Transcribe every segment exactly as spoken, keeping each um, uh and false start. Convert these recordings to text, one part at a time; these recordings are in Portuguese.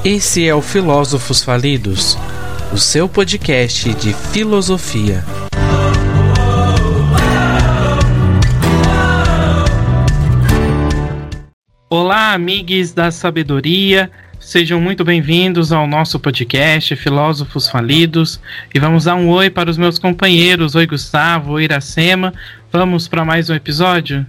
Esse é o Filósofos Falidos, o seu podcast de filosofia. Olá, amigos da sabedoria, sejam muito bem-vindos ao nosso podcast Filósofos Falidos e vamos dar um oi para os meus companheiros. Oi, Gustavo, oi, Iracema, vamos para mais um episódio?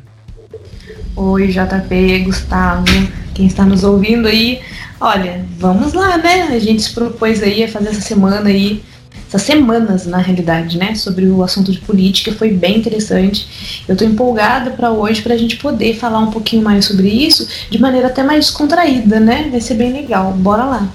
Oi, J P, Gustavo, quem está nos ouvindo aí, olha, vamos lá, né? A gente se propôs aí a fazer essa semana aí, essas semanas na realidade, né? Sobre o assunto de política, foi bem interessante. Eu tô empolgada para hoje, pra gente poder falar um pouquinho mais sobre isso, de maneira até mais descontraída, né? Vai ser bem legal, bora lá.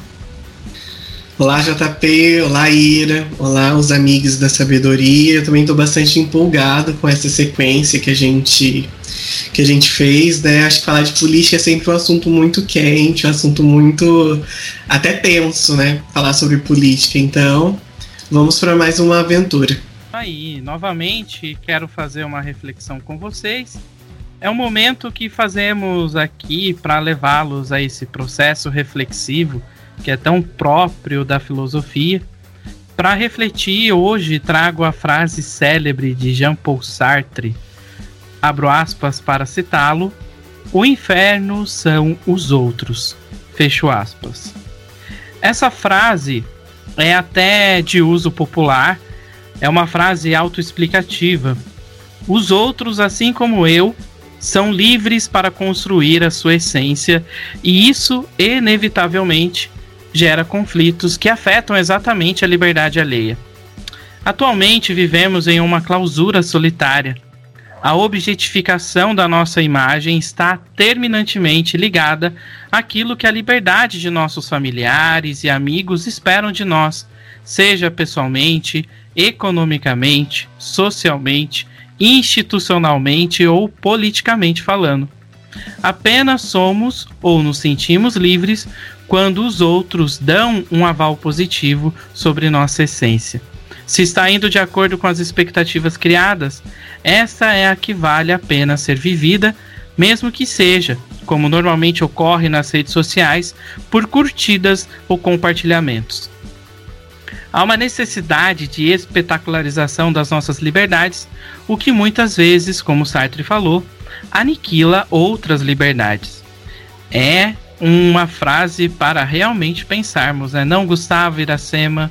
Olá, J P, olá, Ira, olá, os amigos da sabedoria. Eu também tô bastante empolgado com essa sequência que a gente... que a gente fez, né? Acho que falar de política é sempre um assunto muito quente, um assunto muito até tenso, né? Falar sobre política. Então, vamos para mais uma aventura. Aí, novamente, quero fazer uma reflexão com vocês. É um momento que fazemos aqui para levá-los a esse processo reflexivo que é tão próprio da filosofia. Para refletir, hoje trago a frase célebre de Jean-Paul Sartre, abro aspas para citá-lo: o inferno são os outros, fecho aspas. Essa frase é até de uso popular, é uma frase autoexplicativa. Os outros, assim como eu, são livres para construir a sua essência, e isso, inevitavelmente, gera conflitos que afetam exatamente a liberdade alheia. Atualmente vivemos em uma clausura solitária. A objetificação da nossa imagem está terminantemente ligada àquilo que a liberdade de nossos familiares e amigos esperam de nós, seja pessoalmente, economicamente, socialmente, institucionalmente ou politicamente falando. Apenas somos ou nos sentimos livres quando os outros dão um aval positivo sobre nossa essência. Se está indo de acordo com as expectativas criadas, essa é a que vale a pena ser vivida, mesmo que seja, como normalmente ocorre nas redes sociais, por curtidas ou compartilhamentos. Há uma necessidade de espetacularização das nossas liberdades, o que muitas vezes, como Sartre falou, aniquila outras liberdades. É uma frase para realmente pensarmos, né? Não, Gustavo, Iracema?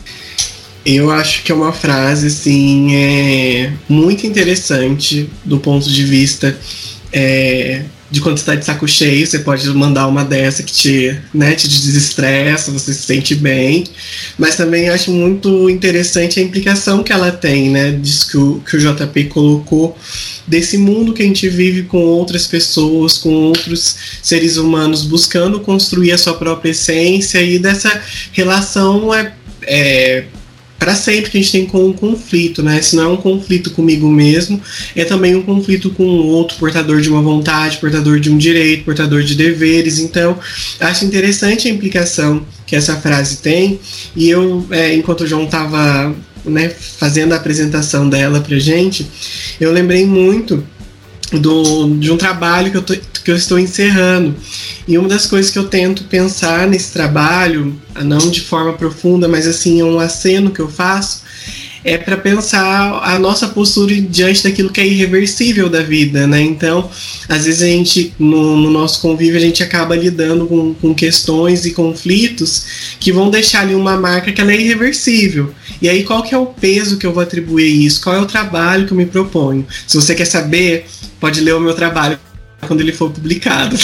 Eu acho que é uma frase, assim, é, muito interessante do ponto de vista é, de quando você está de saco cheio, você pode mandar uma dessa que te, né, te desestressa, você se sente bem, mas também acho muito interessante a implicação que ela tem, né, disso que o, que o J P colocou, desse mundo que a gente vive com outras pessoas, com outros seres humanos, buscando construir a sua própria essência, e dessa relação é... é para sempre que a gente tem com um conflito, né? Se não é um conflito comigo mesmo, é também um conflito com o outro, portador de uma vontade, portador de um direito, portador de deveres. Então, acho interessante a implicação que essa frase tem, e eu, é, enquanto o João estava, né, fazendo a apresentação dela pra gente, eu lembrei muito do, de um trabalho que eu, tô, que eu estou encerrando. E uma das coisas que eu tento pensar nesse trabalho, não de forma profunda, mas assim, é um aceno que eu faço, é para pensar a nossa postura diante daquilo que é irreversível da vida, né? Então, às vezes a gente, no, no nosso convívio, a gente acaba lidando com, com questões e conflitos que vão deixar ali uma marca que ela é irreversível. E aí, qual que é o peso que eu vou atribuir a isso? Qual é o trabalho que eu me proponho? Se você quer saber, pode ler o meu trabalho quando ele for publicado.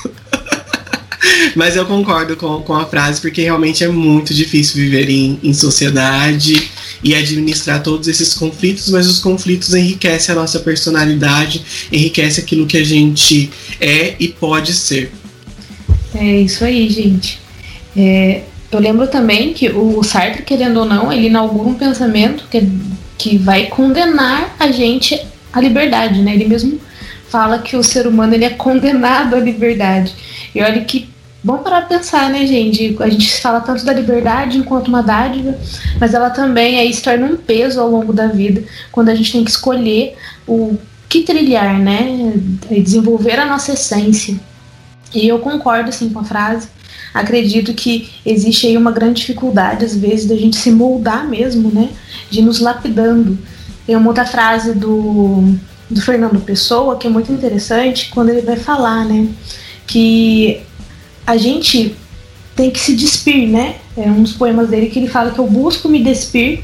Mas eu concordo com, com a frase, porque realmente é muito difícil viver em, em sociedade e administrar todos esses conflitos, mas os conflitos enriquecem a nossa personalidade, enriquecem aquilo que a gente é e pode ser. É isso aí, gente. É, eu lembro também que o Sartre, querendo ou não, ele inaugura um pensamento que, que vai condenar a gente à liberdade, né? Ele mesmo fala que o ser humano ele é condenado à liberdade. E olha que bom parar pra pensar, né, gente? A gente fala tanto da liberdade enquanto uma dádiva, mas ela também aí se torna um peso ao longo da vida, quando a gente tem que escolher o que trilhar, né? Desenvolver a nossa essência. E eu concordo, assim, com a frase. acredito que existe aí uma grande dificuldade, às vezes, da gente se moldar mesmo, né? De nos lapidando. Tem uma outra frase do, do Fernando Pessoa, que é muito interessante, quando ele vai falar, né? Que a gente tem que se despir, né? É um dos poemas dele que ele fala que eu busco me despir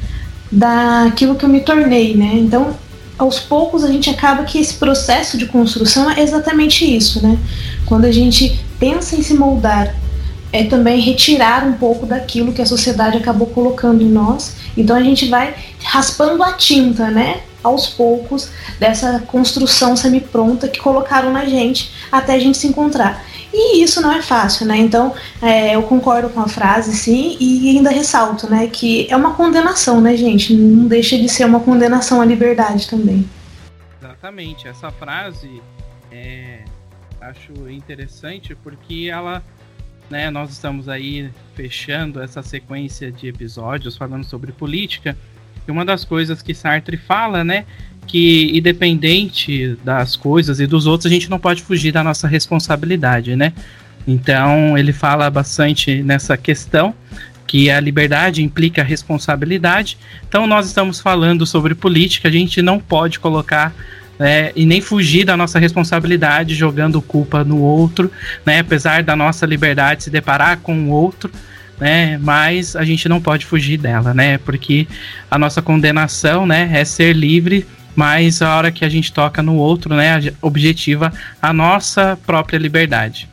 daquilo que eu me tornei, né? Então, aos poucos a gente acaba que esse processo de construção é exatamente isso, né? Quando a gente pensa em se moldar, é também retirar um pouco daquilo que a sociedade acabou colocando em nós. Então a gente vai raspando a tinta, né? Aos poucos, dessa construção semi-pronta que colocaram na gente até a gente se encontrar. E isso não é fácil, né? Então, é, eu concordo com a frase, sim, e ainda ressalto, né, que é uma condenação, né, gente? Não deixa de ser uma condenação à liberdade também. Exatamente. Essa frase é, acho interessante porque ela, né, nós estamos aí fechando essa sequência de episódios falando sobre política, e uma das coisas que Sartre fala, né, que independente das coisas e dos outros, a gente não pode fugir da nossa responsabilidade, né? Então ele fala bastante nessa questão, que a liberdade implica responsabilidade. Então nós estamos falando sobre política, a gente não pode colocar é, e nem fugir da nossa responsabilidade jogando culpa no outro, né? Apesar da nossa liberdade se deparar com o outro, né, mas a gente não pode fugir dela, né, porque a nossa condenação, né, é ser livre, mas a hora que a gente toca no outro, né, objetiva a nossa própria liberdade.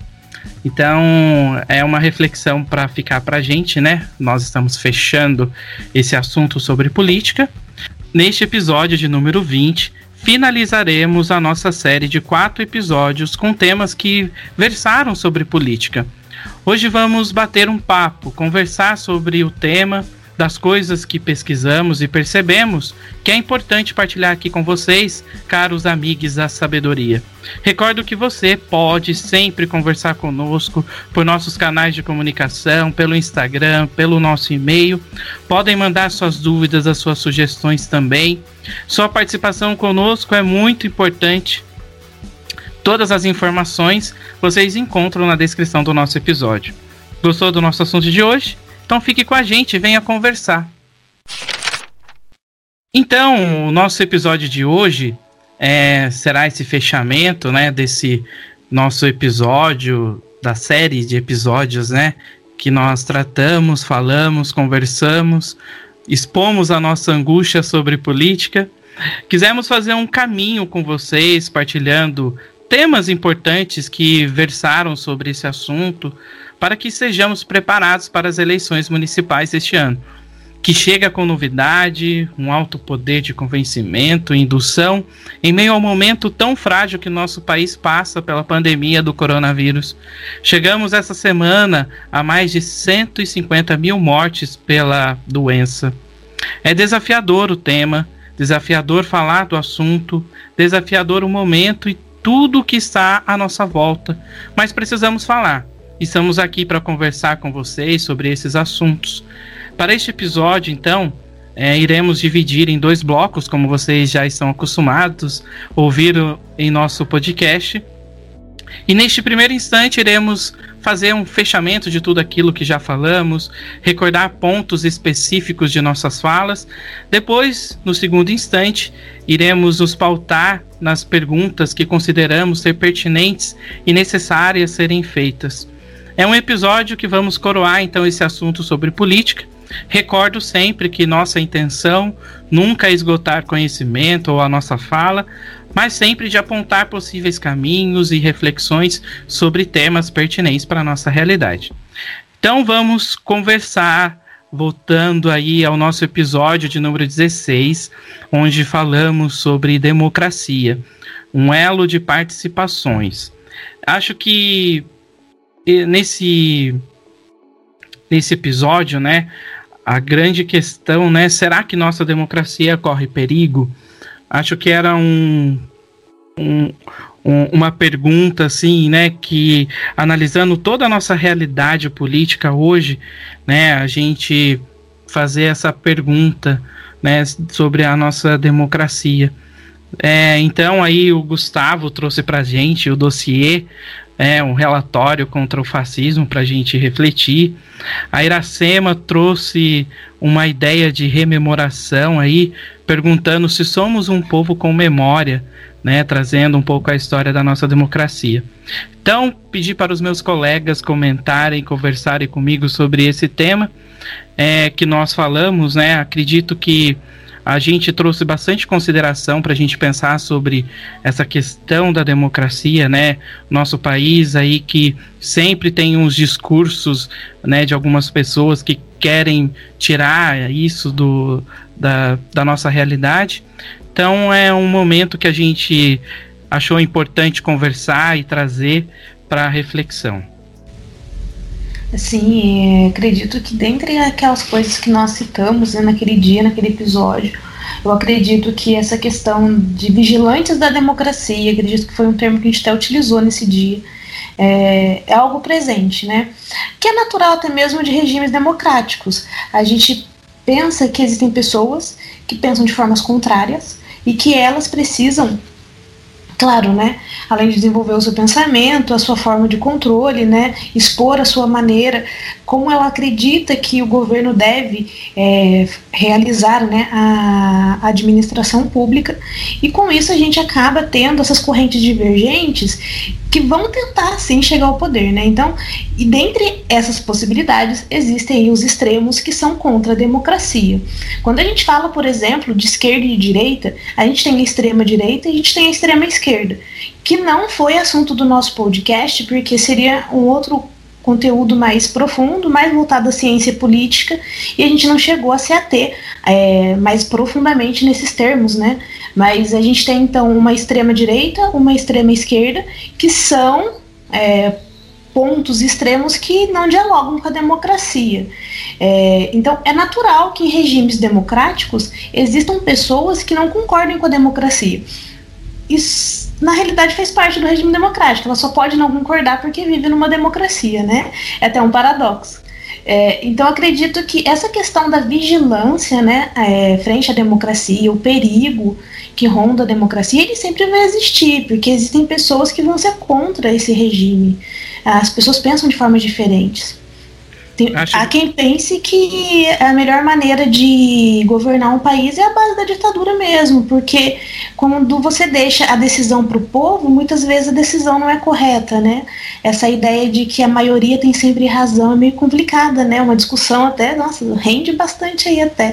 Então é uma reflexão para ficar para a gente, né, nós estamos fechando esse assunto sobre política. Neste episódio de número vinte, finalizaremos a nossa série de quatro episódios com temas que versaram sobre política. Hoje vamos bater um papo, conversar sobre o tema, das coisas que pesquisamos e percebemos que é importante partilhar aqui com vocês, caros amigos da sabedoria. Recordo que você pode sempre conversar conosco por nossos canais de comunicação, pelo Instagram, pelo nosso e-mail. Podem mandar suas dúvidas, as suas sugestões também. Sua participação conosco é muito importante. Todas as informações vocês encontram na descrição do nosso episódio. Gostou do nosso assunto de hoje? Então fique com a gente e venha conversar. Então, o nosso episódio de hoje é, será esse fechamento, né, desse nosso episódio, da série de episódios, né, que nós tratamos, falamos, conversamos, expomos a nossa angústia sobre política. Quisemos fazer um caminho com vocês, partilhando temas importantes que versaram sobre esse assunto, para que sejamos preparados para as eleições municipais deste ano, que chega com novidade, um alto poder de convencimento, indução, em meio ao momento tão frágil que nosso país passa pela pandemia do coronavírus. Chegamos essa semana a mais de cento e cinquenta mil mortes pela doença. É desafiador o tema, desafiador falar do assunto, desafiador o momento e tudo que está à nossa volta, mas precisamos falar. Estamos aqui para conversar com vocês sobre esses assuntos. Para este episódio, então, é, iremos dividir em dois blocos, como vocês já estão acostumados a ouvir em nosso podcast. E neste primeiro instante, iremos fazer um fechamento de tudo aquilo que já falamos, recordar pontos específicos de nossas falas. Depois, no segundo instante, iremos nos pautar nas perguntas que consideramos ser pertinentes e necessárias serem feitas. É um episódio que vamos coroar, então, esse assunto sobre política. Recordo sempre que nossa intenção nunca é esgotar conhecimento ou a nossa fala, mas sempre de apontar possíveis caminhos e reflexões sobre temas pertinentes para a nossa realidade. Então vamos conversar, voltando aí ao nosso episódio de número dezesseis, onde falamos sobre democracia, um elo de participações. Acho que nesse, nesse episódio, né, a grande questão, né, será que nossa democracia corre perigo? Acho que era um, um, um, uma pergunta, assim, né, que analisando toda a nossa realidade política hoje, né, a gente fazer essa pergunta, né, sobre a nossa democracia. É, então aí o Gustavo trouxe pra gente o dossiê é, um relatório contra o fascismo para a gente refletir. A Iracema trouxe uma ideia de rememoração aí, perguntando se somos um povo com memória, né, trazendo um pouco a história da nossa democracia. Então, pedi para os meus colegas comentarem, conversarem comigo sobre esse tema é, que nós falamos, né? Acredito que a gente trouxe bastante consideração para a gente pensar sobre essa questão da democracia, né? Nosso país aí que sempre tem uns discursos, né, de algumas pessoas que querem tirar isso do, da, da nossa realidade. Então é um momento que a gente achou importante conversar e trazer para reflexão. Sim, acredito que dentre aquelas coisas que nós citamos, né, naquele dia, naquele episódio, eu acredito que essa questão de vigilantes da democracia, acredito que foi um termo que a gente até utilizou nesse dia, é, é algo presente, né? Que é natural até mesmo de regimes democráticos. A gente pensa que existem pessoas que pensam de formas contrárias e que elas precisam, claro, né, além de desenvolver o seu pensamento, a sua forma de controle, né, expor a sua maneira, como ela acredita que o governo deve é, realizar, né, a administração pública, e com isso a gente acaba tendo essas correntes divergentes que vão tentar, sim, chegar ao poder, né? Então, e dentre essas possibilidades, existem aí os extremos que são contra a democracia. Quando a gente fala, por exemplo, de esquerda e direita, a gente tem a extrema direita e a gente tem a extrema esquerda, que não foi assunto do nosso podcast, porque seria um outro conteúdo mais profundo, mais voltado à ciência política, e a gente não chegou a se ater é, mais profundamente nesses termos, né? Mas a gente tem então uma extrema direita, uma extrema esquerda, que são é, pontos extremos que não dialogam com a democracia. É, então é natural que em regimes democráticos existam pessoas que não concordem com a democracia. Isso, na realidade, faz parte do regime democrático. Ela só pode não concordar porque vive numa democracia, né? É até um paradoxo. É, então, acredito que essa questão da vigilância, né, é, frente à democracia, o perigo que ronda a democracia, ele sempre vai existir, porque existem pessoas que vão ser contra esse regime. As pessoas pensam de formas diferentes. Tem, Acho... Há quem pense que a melhor maneira de governar um país é a base da ditadura mesmo, porque quando você deixa a decisão para o povo, muitas vezes a decisão não é correta, né? Essa ideia de que a maioria tem sempre razão é meio complicada, né? Uma discussão até, nossa, rende bastante aí até.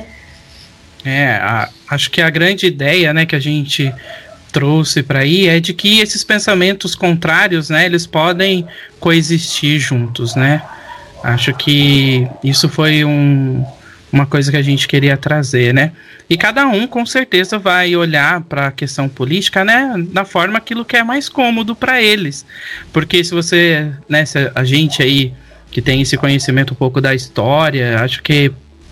É, a, acho que a grande ideia, né, que a gente trouxe para aí é de que esses pensamentos contrários, né, eles podem coexistir juntos, né? Acho que isso foi um, uma coisa que a gente queria trazer, né? E cada um, com certeza, vai olhar para a questão política, né, da forma aquilo que é mais cômodo para eles. Porque se você, né, se a gente aí que tem esse conhecimento um pouco da história, acho que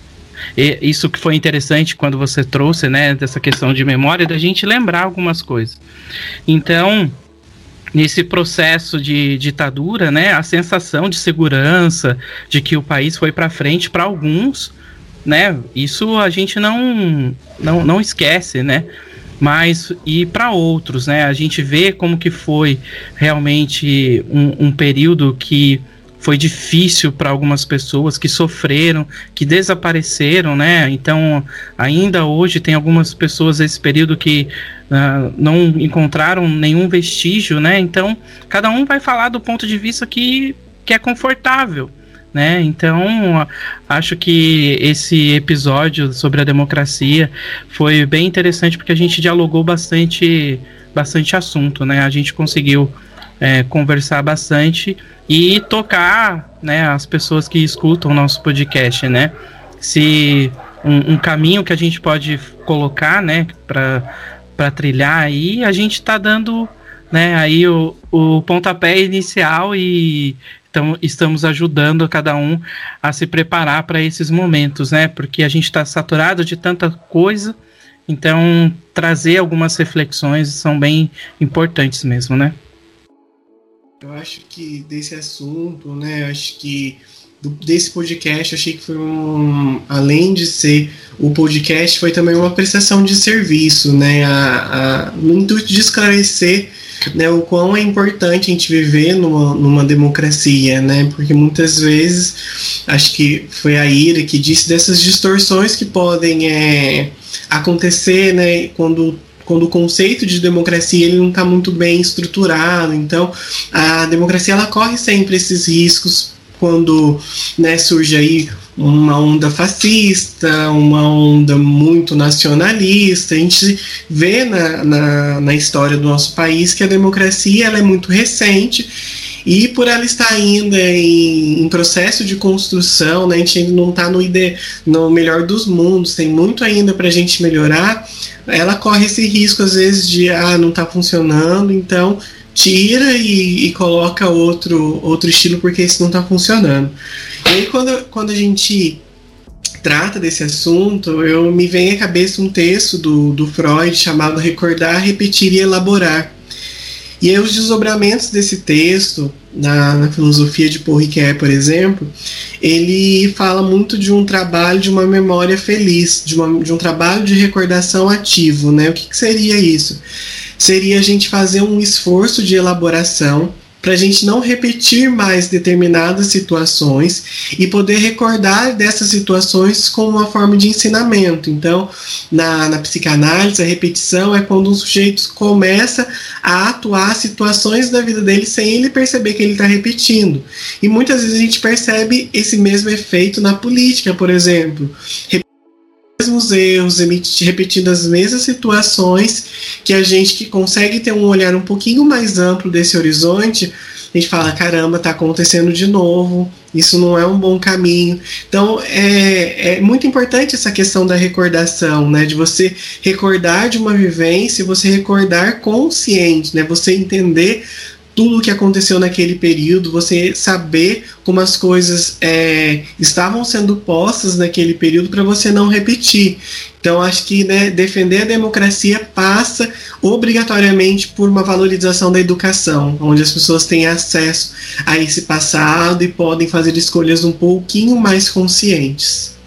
isso que foi interessante quando você trouxe, né, dessa questão de memória, da gente lembrar algumas coisas. Então, nesse processo de ditadura, né, a sensação de segurança, de que o país foi para frente para alguns, né, isso a gente não, não, não esquece, né, mas e para outros, né, a gente vê como que foi realmente um, um período que foi difícil para algumas pessoas que sofreram, que desapareceram, né? Então, ainda hoje tem algumas pessoas nesse período que uh, não encontraram nenhum vestígio, né? Então, cada um vai falar do ponto de vista que, que é confortável, né? Então, acho que esse episódio sobre a democracia foi bem interessante porque a gente dialogou bastante, bastante assunto, né? A gente conseguiu É, conversar bastante e tocar, né, as pessoas que escutam o nosso podcast, né? Se um, um caminho que a gente pode colocar, né, para trilhar aí, a gente está dando, né, aí o, o pontapé inicial e então, estamos ajudando cada um a se preparar para esses momentos, né? Porque a gente está saturado de tanta coisa, então trazer algumas reflexões são bem importantes mesmo, né? Eu acho que desse assunto, né, acho que do, desse podcast, achei que foi um, além de ser o podcast, foi também uma prestação de serviço, né, a, a, no intuito de esclarecer né, o quão é importante a gente viver numa, numa democracia, né? Porque muitas vezes, acho que foi a Ira que disse dessas distorções que podem é, acontecer, né, quando quando o conceito de democracia ele não está muito bem estruturado. Então, a democracia ela corre sempre esses riscos quando, né, surge aí uma onda fascista, uma onda muito nacionalista. A gente vê na, na, na história do nosso país que a democracia ela é muito recente e por ela estar ainda em, em processo de construção, né, a gente ainda não está no, ide- no melhor dos mundos, tem muito ainda para a gente melhorar. Ela corre esse risco às vezes de, ah, não está funcionando, então tira e, e coloca outro, outro estilo porque isso não está funcionando. E aí quando, quando a gente trata desse assunto, eu me vem à cabeça um texto do, do Freud chamado Recordar, Repetir e Elaborar. E aí os desdobramentos desse texto, na, na filosofia de Paul Ricoeur, por exemplo, ele fala muito de um trabalho de uma memória feliz, de, uma, de um trabalho de recordação ativo, né? O que, que seria isso? Seria a gente fazer um esforço de elaboração para a gente não repetir mais determinadas situações e poder recordar dessas situações como uma forma de ensinamento. Então, na, na psicanálise, a repetição é quando um sujeito começa a atuar situações da vida dele sem ele perceber que ele está repetindo. E muitas vezes a gente percebe esse mesmo efeito na política, por exemplo. Mesmos erros, repetindo as mesmas situações, que a gente que consegue ter um olhar um pouquinho mais amplo desse horizonte, a gente fala, caramba, tá acontecendo de novo, isso não é um bom caminho. Então é, é muito importante essa questão da recordação, né, de você recordar de uma vivência, você recordar consciente, né, você entender tudo o que aconteceu naquele período, você saber como as coisas é, estavam sendo postas naquele período para você não repetir. Então, acho que, né, defender a democracia passa obrigatoriamente por uma valorização da educação, onde as pessoas têm acesso a esse passado e podem fazer escolhas um pouquinho mais conscientes.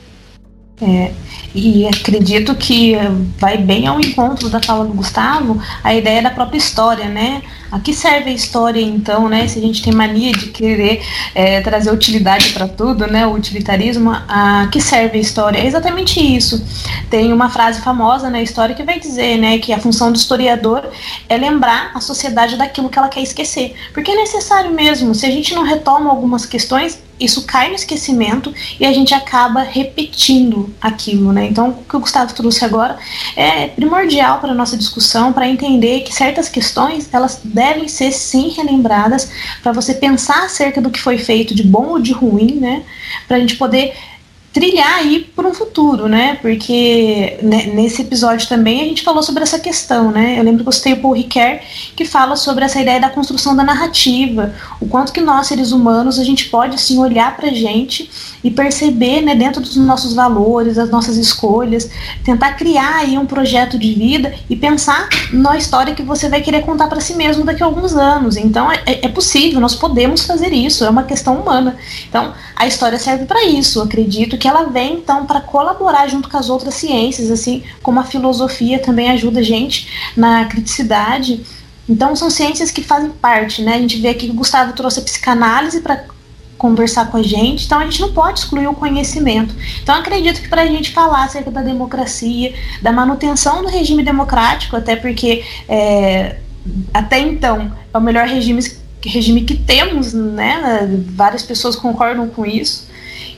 É, e acredito que vai bem ao encontro da fala do Gustavo a ideia da própria história, né? A que serve a história, então, né? Se a gente tem mania de querer é, trazer utilidade para tudo, né? O utilitarismo, a que serve a história? É exatamente isso. Tem uma frase famosa na história que vai dizer, né, que a função do historiador é lembrar a sociedade daquilo que ela quer esquecer. Porque é necessário mesmo. Se a gente não retoma algumas questões, isso cai no esquecimento e a gente acaba repetindo aquilo, né? Então, o que o Gustavo trouxe agora é primordial para a nossa discussão, para entender que certas questões, elas devem ser sim relembradas, para você pensar acerca do que foi feito de bom ou de ruim, né? Para a gente poder trilhar aí por um futuro, né? Porque né, nesse episódio também a gente falou sobre essa questão, né? Eu lembro que eu citei o Paul Ricoeur, que fala sobre essa ideia da construção da narrativa, o quanto que nós, seres humanos, a gente pode, assim, olhar pra gente e perceber, né, dentro dos nossos valores, das nossas escolhas, tentar criar aí um projeto de vida e pensar na história que você vai querer contar para si mesmo daqui a alguns anos. Então é, é possível, nós podemos fazer isso, é uma questão humana. Então a história serve para isso. Eu acredito que ela vem então para colaborar junto com as outras ciências, assim como a filosofia também ajuda a gente na criticidade. Então são ciências que fazem parte, né? A gente vê aqui que o Gustavo trouxe a psicanálise para conversar com a gente, então a gente não pode excluir o conhecimento. Então eu acredito que para a gente falar acerca da democracia, da manutenção do regime democrático, até porque é, até então é o melhor regime, regime que temos, né? Várias pessoas concordam com isso.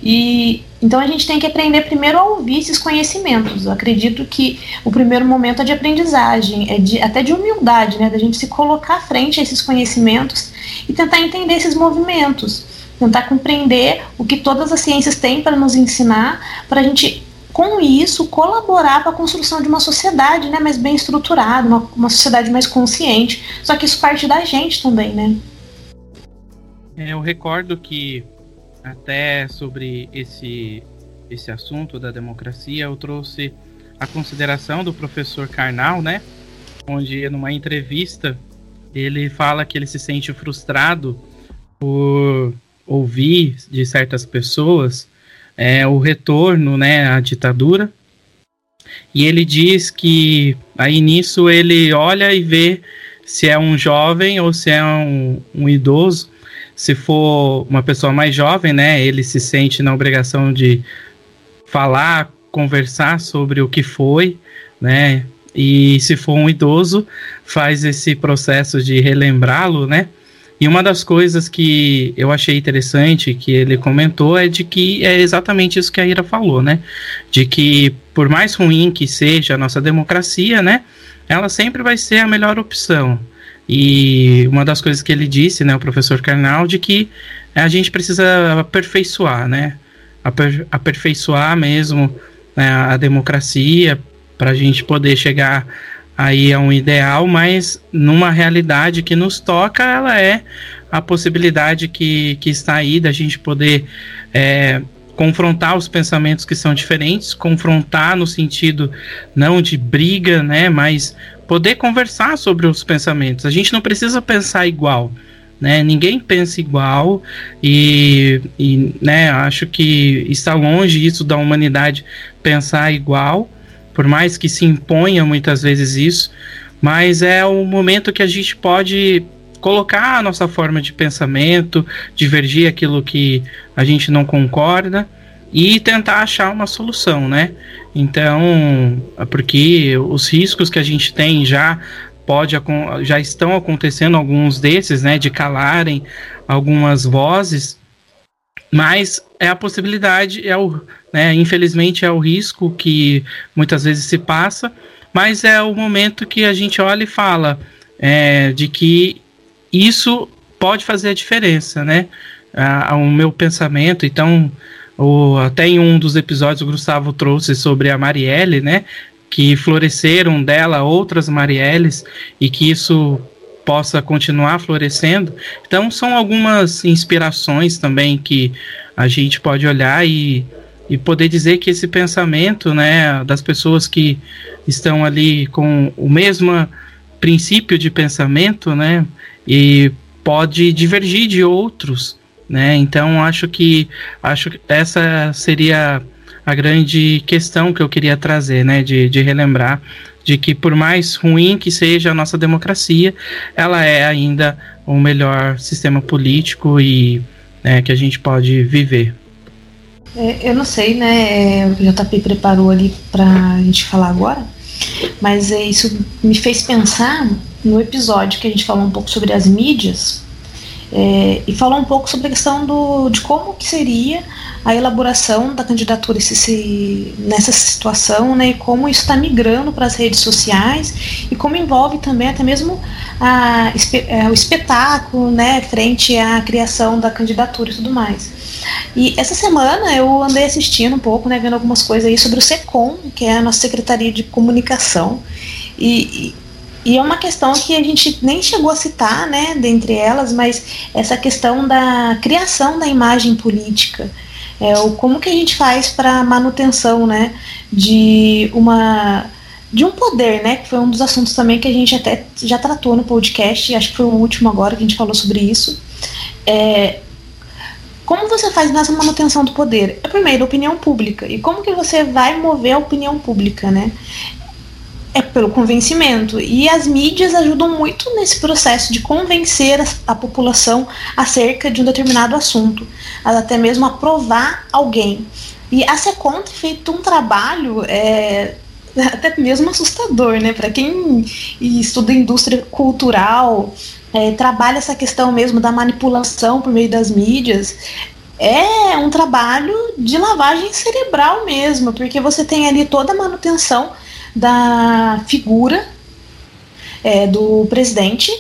E então a gente tem que aprender primeiro a ouvir esses conhecimentos. Eu acredito que o primeiro momento é de aprendizagem, é de, até de humildade, né? Da gente se colocar à frente a esses conhecimentos e tentar entender esses movimentos, tentar compreender o que todas as ciências têm para nos ensinar, para a gente, com isso, colaborar para a construção de uma sociedade, né, mais bem estruturada, uma, uma sociedade mais consciente. Só que isso parte da gente também, né? Eu recordo que até sobre esse, esse assunto da democracia eu trouxe a consideração do professor Karnal, né, onde numa entrevista ele fala que ele se sente frustrado por ouvir de certas pessoas é, o retorno, né, à ditadura, e ele diz que aí nisso ele olha e vê se é um jovem ou se é um, um idoso. Se for uma pessoa mais jovem, né, ele se sente na obrigação de falar, conversar sobre o que foi, né, e se for um idoso, faz esse processo de relembrá-lo, né. E uma das coisas que eu achei interessante que ele comentou é de que é exatamente isso que a Ira falou, né? De que por mais ruim que seja a nossa democracia, né? Ela sempre vai ser a melhor opção. E uma das coisas que ele disse, né, o professor Karnal, de que a gente precisa aperfeiçoar, né? Aper, aperfeiçoar mesmo, né, a democracia para a gente poder chegar aí é um ideal, mas numa realidade que nos toca, ela é a possibilidade que, que está aí da gente poder é, confrontar os pensamentos que são diferentes, confrontar no sentido não de briga, né, mas poder conversar sobre os pensamentos. A gente não precisa pensar igual, né, ninguém pensa igual e, e né, acho que está longe isso da humanidade pensar igual, por mais que se imponha muitas vezes isso, mas é o momento que a gente pode colocar a nossa forma de pensamento, divergir aquilo que a gente não concorda e tentar achar uma solução, né? Então, porque os riscos que a gente tem já pode, já estão acontecendo, alguns desses, né, de calarem algumas vozes, mas é a possibilidade, é o, né, infelizmente é o risco que muitas vezes se passa, mas é o momento que a gente olha e fala é, de que isso pode fazer a diferença, né? Ah, o meu pensamento, então, o, até em um dos episódios o Gustavo trouxe sobre a Marielle, né? Que floresceram dela outras Marielles e que isso possa continuar florescendo. Então são algumas inspirações também que a gente pode olhar e, e poder dizer que esse pensamento, né, das pessoas que estão ali com o mesmo princípio de pensamento, né, e pode divergir de outros, né, então acho que, acho que essa seria a grande questão que eu queria trazer, né, de, de relembrar de que por mais ruim que seja a nossa democracia, ela é ainda o melhor sistema político e né, que a gente pode viver. É, eu não sei, né, o J P preparou ali pra gente falar agora, mas é, isso me fez pensar no episódio que a gente falou um pouco sobre as mídias é, e falou um pouco sobre a questão do, de como que seria a elaboração da candidatura esse, se, nessa situação, né, e como isso está migrando para as redes sociais e como envolve também até mesmo a, a, o espetáculo, né, frente à criação da candidatura e tudo mais. E essa semana eu andei assistindo um pouco, né, vendo algumas coisas aí sobre o SECOM, que é a nossa Secretaria de Comunicação, e, e é uma questão que a gente nem chegou a citar, né, dentre elas, mas essa questão da criação da imagem política. É, o como que a gente faz para manutenção, né, de uma de um poder, né, que foi um dos assuntos também que a gente até já tratou no podcast, acho que foi o último agora que a gente falou sobre isso. É, como você faz nessa manutenção do poder? É por meio da opinião pública. E como que você vai mover a opinião pública, né? É pelo convencimento. E as mídias ajudam muito nesse processo de convencer a, a população acerca de um determinado assunto, até mesmo aprovar alguém. E a SECOM tem feito um trabalho é, até mesmo assustador, né? Para quem estuda indústria cultural, é, trabalha essa questão mesmo da manipulação por meio das mídias. É um trabalho de lavagem cerebral mesmo, porque você tem ali toda a manutenção da figura é, do presidente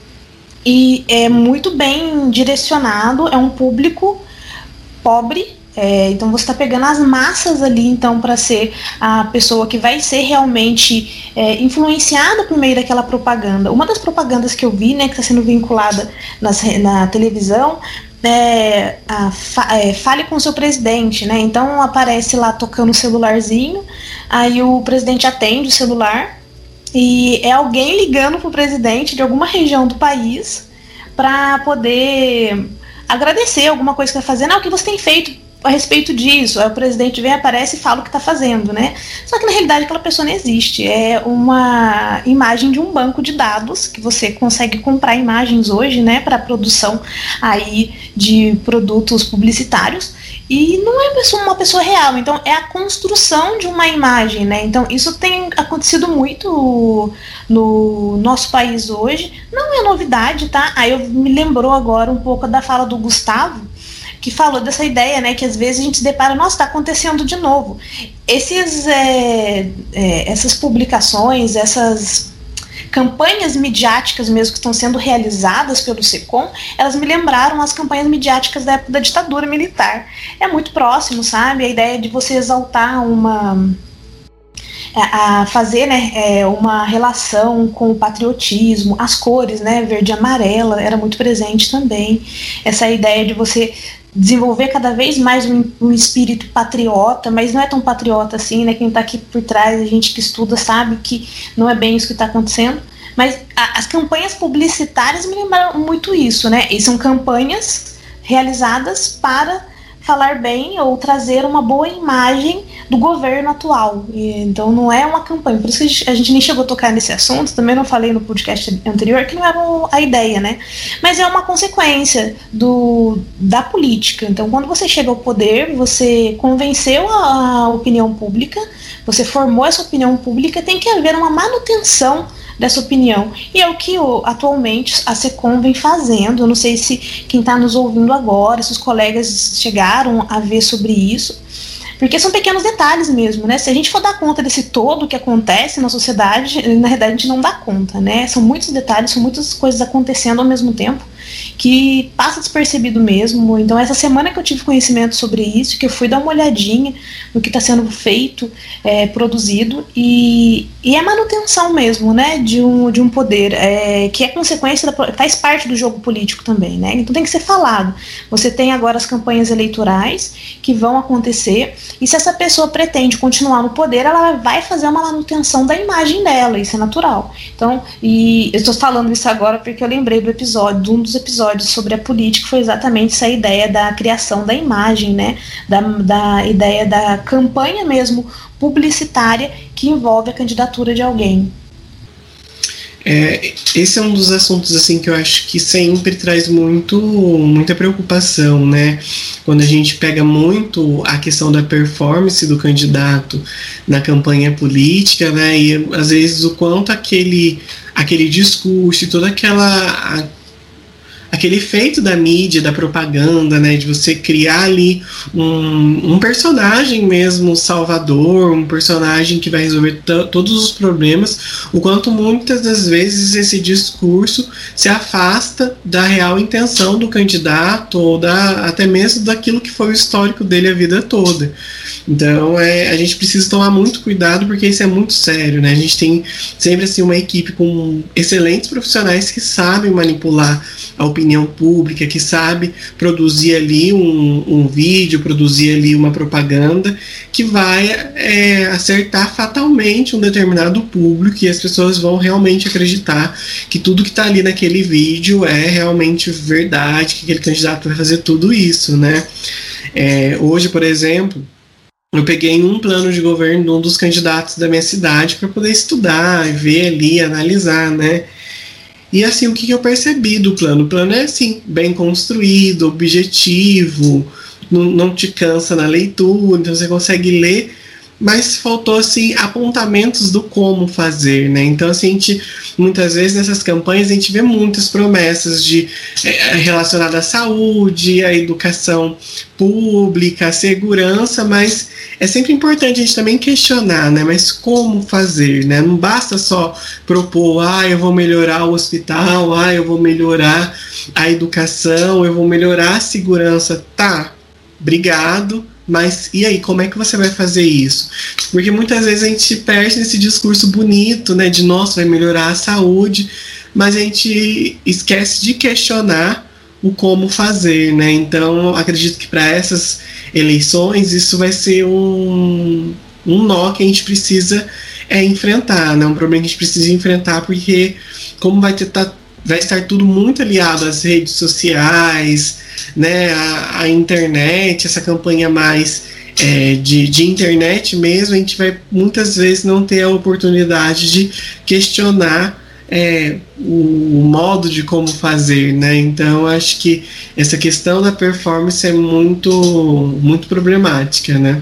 e é muito bem direcionado, é um público pobre, é, então você está pegando as massas ali então para ser a pessoa que vai ser realmente é, influenciada por meio daquela propaganda. Uma das propagandas que eu vi, né, que está sendo vinculada nas, na televisão É, a, é, fale com o seu presidente, né? Então aparece lá tocando o celularzinho, aí o presidente atende o celular e é alguém ligando pro presidente de alguma região do país para poder agradecer alguma coisa que vai fazer. Não, o que você tem feito a respeito disso. Aí o presidente vem, aparece e fala o que está fazendo, né? Só que na realidade aquela pessoa não existe. É uma imagem de um banco de dados que você consegue comprar imagens hoje, né, para produção aí de produtos publicitários. E não é uma pessoa real, então é a construção de uma imagem, né? Então isso tem acontecido muito no nosso país hoje, não é novidade, tá? Aí eu me lembrou agora um pouco da fala do Gustavo, que falou dessa ideia, né, que às vezes a gente se depara, nossa, está acontecendo de novo. Esses, é, é, essas publicações, essas campanhas midiáticas mesmo que estão sendo realizadas pelo SECOM, elas me lembraram as campanhas midiáticas da época da ditadura militar. É muito próximo, sabe? A ideia de você exaltar uma... a fazer, né, é, uma relação com o patriotismo, as cores, né, verde e amarela, era muito presente também. Essa ideia de você desenvolver cada vez mais um, um espírito patriota, mas não é tão patriota assim, né? Quem está aqui por trás, a gente que estuda sabe que não é bem isso que está acontecendo. Mas a, as campanhas publicitárias me lembraram muito isso, né? E são campanhas realizadas para falar bem ou trazer uma boa imagem do governo atual. E, então não é uma campanha. Por isso que a gente, a gente nem chegou a tocar nesse assunto, também não falei no podcast anterior, que não era a ideia, né? Mas é uma consequência do, da política. Então quando você chega ao poder, você convenceu a, a opinião pública, você formou essa opinião pública, tem que haver uma manutenção dessa opinião. E é o que o, atualmente a SECOM vem fazendo. Eu não sei se quem está nos ouvindo agora, se os colegas chegaram a ver sobre isso, porque são pequenos detalhes mesmo, né? Se a gente for dar conta desse todo que acontece na sociedade, na verdade a gente não dá conta, né? São muitos detalhes, são muitas coisas acontecendo ao mesmo tempo, que passa despercebido mesmo. Então essa semana que eu tive conhecimento sobre isso, que eu fui dar uma olhadinha no que está sendo feito, é, produzido, e, e é manutenção mesmo, né, de um, de um poder, é, que é consequência, da, faz parte do jogo político também, né, então tem que ser falado. Você tem agora as campanhas eleitorais que vão acontecer, e se essa pessoa pretende continuar no poder, ela vai fazer uma manutenção da imagem dela, isso é natural. Então, e eu estou falando isso agora porque eu lembrei do episódio, de um dos episódios sobre a política, foi exatamente essa ideia da criação da imagem, né, da, da ideia da campanha mesmo publicitária que envolve a candidatura de alguém. É, esse é um dos assuntos assim que eu acho que sempre traz muito, muita preocupação, né? Quando a gente pega muito a questão da performance do candidato na campanha política, né? E às vezes o quanto aquele, aquele discurso e toda aquela... A, aquele efeito da mídia, da propaganda, né, de você criar ali um, um personagem mesmo salvador, um personagem que vai resolver t- todos os problemas, o quanto muitas das vezes esse discurso se afasta da real intenção do candidato ou da, até mesmo daquilo que foi o histórico dele a vida toda. Então é, a gente precisa tomar muito cuidado, porque isso é muito sério, né? A gente tem sempre assim, uma equipe com excelentes profissionais que sabem manipular a opinião pública, que sabe produzir ali um, um vídeo, produzir ali uma propaganda que vai é, acertar fatalmente um determinado público, e as pessoas vão realmente acreditar que tudo que está ali naquele vídeo é realmente verdade, que aquele candidato vai fazer tudo isso, né? É, hoje, por exemplo, eu peguei um plano de governo de um dos candidatos da minha cidade para poder estudar, ver ali, analisar, né? E assim, o que eu percebi do plano? O plano é assim, bem construído, objetivo, não, não te cansa na leitura, então você consegue ler, mas faltou assim apontamentos do como fazer, né? Então assim, a gente, muitas vezes nessas campanhas a gente vê muitas promessas de é, relacionadas à saúde, à educação pública, à segurança, mas é sempre importante a gente também questionar, né? Mas como fazer, né? Não basta só propor, ah, eu vou melhorar o hospital, ah, eu vou melhorar a educação, eu vou melhorar a segurança, tá? Obrigado. Mas e aí, como é que você vai fazer isso? Porque muitas vezes a gente perde nesse discurso bonito, né, de nossa, vai melhorar a saúde, mas a gente esquece de questionar o como fazer, né? Então, acredito que para essas eleições isso vai ser um, um nó que a gente precisa é, enfrentar, né? Um problema que a gente precisa enfrentar, porque como vai ter, tá, vai estar tudo muito aliado às redes sociais, né, a, a internet, essa campanha mais é, de, de internet mesmo, a gente vai muitas vezes não ter a oportunidade de questionar é, o, o modo de como fazer, né? Então acho que essa questão da performance é muito, muito problemática, né?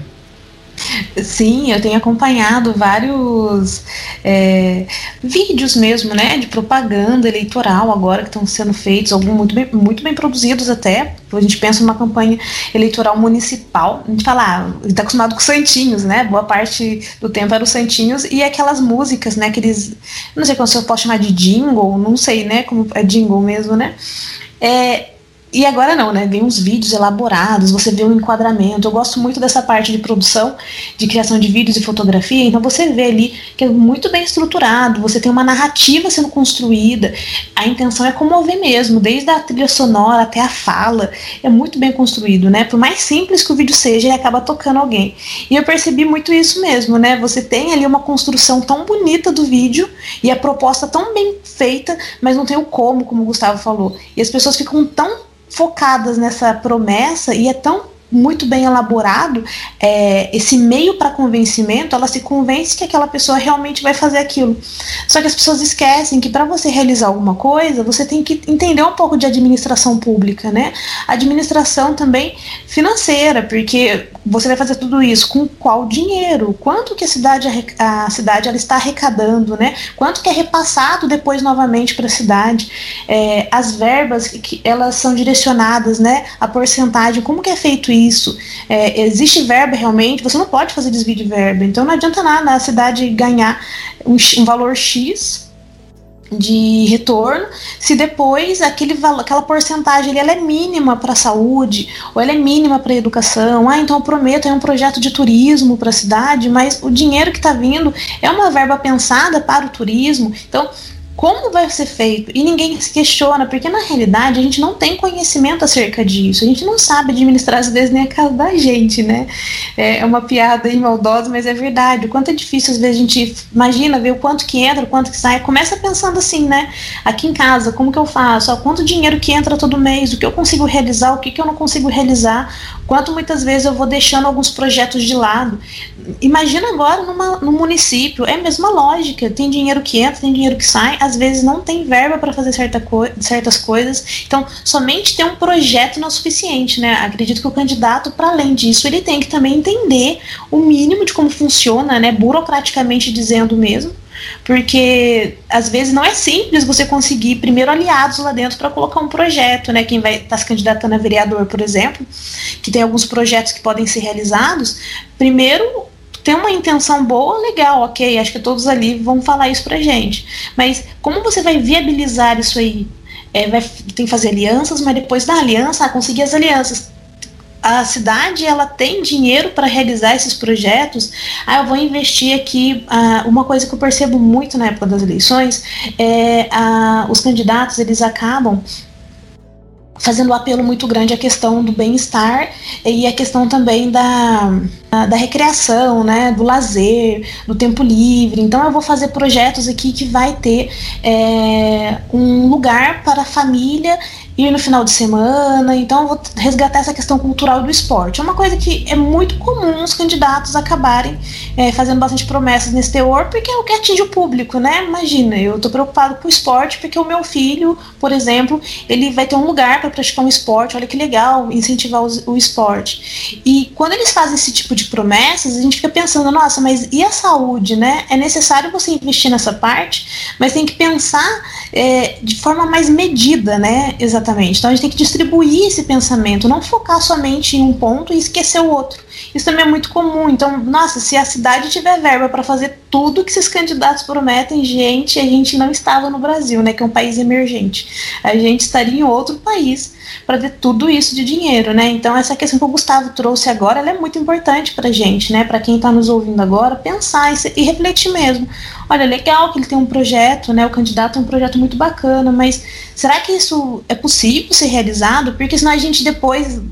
Sim, eu tenho acompanhado vários é, vídeos mesmo, né, de propaganda eleitoral agora que estão sendo feitos, alguns muito bem, muito bem produzidos até. A gente pensa numa campanha eleitoral municipal, a gente fala, ah, a gente está acostumado com santinhos, né, boa parte do tempo eram os santinhos e aquelas músicas, né, aqueles, não sei como se eu posso chamar de jingle, não sei, né, como é jingle mesmo, né, é... E agora não, né? Vem uns vídeos elaborados, você vê um enquadramento. Eu gosto muito dessa parte de produção, de criação de vídeos e fotografia. Então você vê ali que é muito bem estruturado, você tem uma narrativa sendo construída. A intenção é comover mesmo, desde a trilha sonora até a fala. É muito bem construído, né? Por mais simples que o vídeo seja, ele acaba tocando alguém. E eu percebi muito isso mesmo, né? Você tem ali uma construção tão bonita do vídeo e a proposta tão bem feita, mas não tem o como, como o Gustavo falou. E as pessoas ficam tão focadas nessa promessa e é tão muito bem elaborado é, esse meio para convencimento, ela se convence que aquela pessoa realmente vai fazer aquilo. Só que as pessoas esquecem que para você realizar alguma coisa, você tem que entender um pouco de administração pública, né? Administração também financeira, porque você vai fazer tudo isso com qual dinheiro? Quanto que a cidade, a cidade ela está arrecadando, né? Quanto que é repassado depois novamente para a cidade? É, as verbas que elas são direcionadas, né? A porcentagem, como que é feito isso? Isso. É, existe verba realmente, você não pode fazer desvio de verba, então não adianta nada a cidade ganhar um, um valor X de retorno, se depois aquele valor, aquela porcentagem ela é mínima para a saúde, ou ela é mínima para a educação. Ah, então eu prometo, é um projeto de turismo para a cidade, mas o dinheiro que está vindo é uma verba pensada para o turismo, então como vai ser feito? E ninguém se questiona, porque na realidade a gente não tem conhecimento acerca disso, a gente não sabe administrar às vezes nem a casa da gente, né? É uma piada aí maldosa, mas é verdade. O quanto é difícil às vezes a gente imagina ver o quanto que entra, o quanto que sai, começa pensando assim, né? Aqui em casa, como que eu faço? Ó, quanto dinheiro que entra todo mês, o que eu consigo realizar, o que, que eu não consigo realizar, quanto muitas vezes eu vou deixando alguns projetos de lado. Imagina agora numa, no município, é a mesma lógica, tem dinheiro que entra, tem dinheiro que sai, às vezes não tem verba para fazer certa co- certas coisas, então somente ter um projeto não é o suficiente, né? Acredito que o candidato, para além disso, ele tem que também entender o mínimo de como funciona, né? Burocraticamente dizendo mesmo, porque às vezes não é simples você conseguir primeiro aliados lá dentro para colocar um projeto, né? Quem vai estar se candidatando a vereador, por exemplo, que tem alguns projetos que podem ser realizados, primeiro tem uma intenção boa, legal, ok, acho que todos ali vão falar isso pra gente, mas como você vai viabilizar isso aí? É, vai, tem que fazer alianças, mas depois da aliança, ah, conseguir as alianças, a cidade ela tem dinheiro para realizar esses projetos. Ah, eu vou investir aqui. Ah, uma coisa que eu percebo muito na época das eleições é ah, os candidatos eles acabam fazendo um apelo muito grande à questão do bem-estar e a questão também da, da recreação, né, do lazer, do tempo livre. Então eu vou fazer projetos aqui que vai ter é, um lugar para a família ir no final de semana, então eu vou resgatar essa questão cultural do esporte. É uma coisa que é muito comum os candidatos acabarem é, fazendo bastante promessas nesse teor, porque é o que atinge o público, né? Imagina, eu tô preocupado com o esporte porque o meu filho, por exemplo, ele vai ter um lugar para praticar um esporte, olha que legal, incentivar o, o esporte. E quando eles fazem esse tipo de promessas, a gente fica pensando, nossa, mas e a saúde, né? É necessário você investir nessa parte, mas tem que pensar é, de forma mais medida, né? Exatamente. Então a gente tem que distribuir esse pensamento, não focar somente em um ponto e esquecer o outro. Isso também é muito comum. Então, nossa, se a cidade tiver verba para fazer tudo que esses candidatos prometem, gente, a gente não estava no Brasil, né, que é um país emergente. A gente estaria em outro país para ter tudo isso de dinheiro, né? Então essa questão que o Gustavo trouxe agora, ela é muito importante para a gente, né? Para quem está nos ouvindo agora, pensar e, e refletir mesmo. Olha, legal que ele tem um projeto, né? O candidato tem um projeto muito bacana, mas será que isso é possível ser realizado? Porque senão a gente depois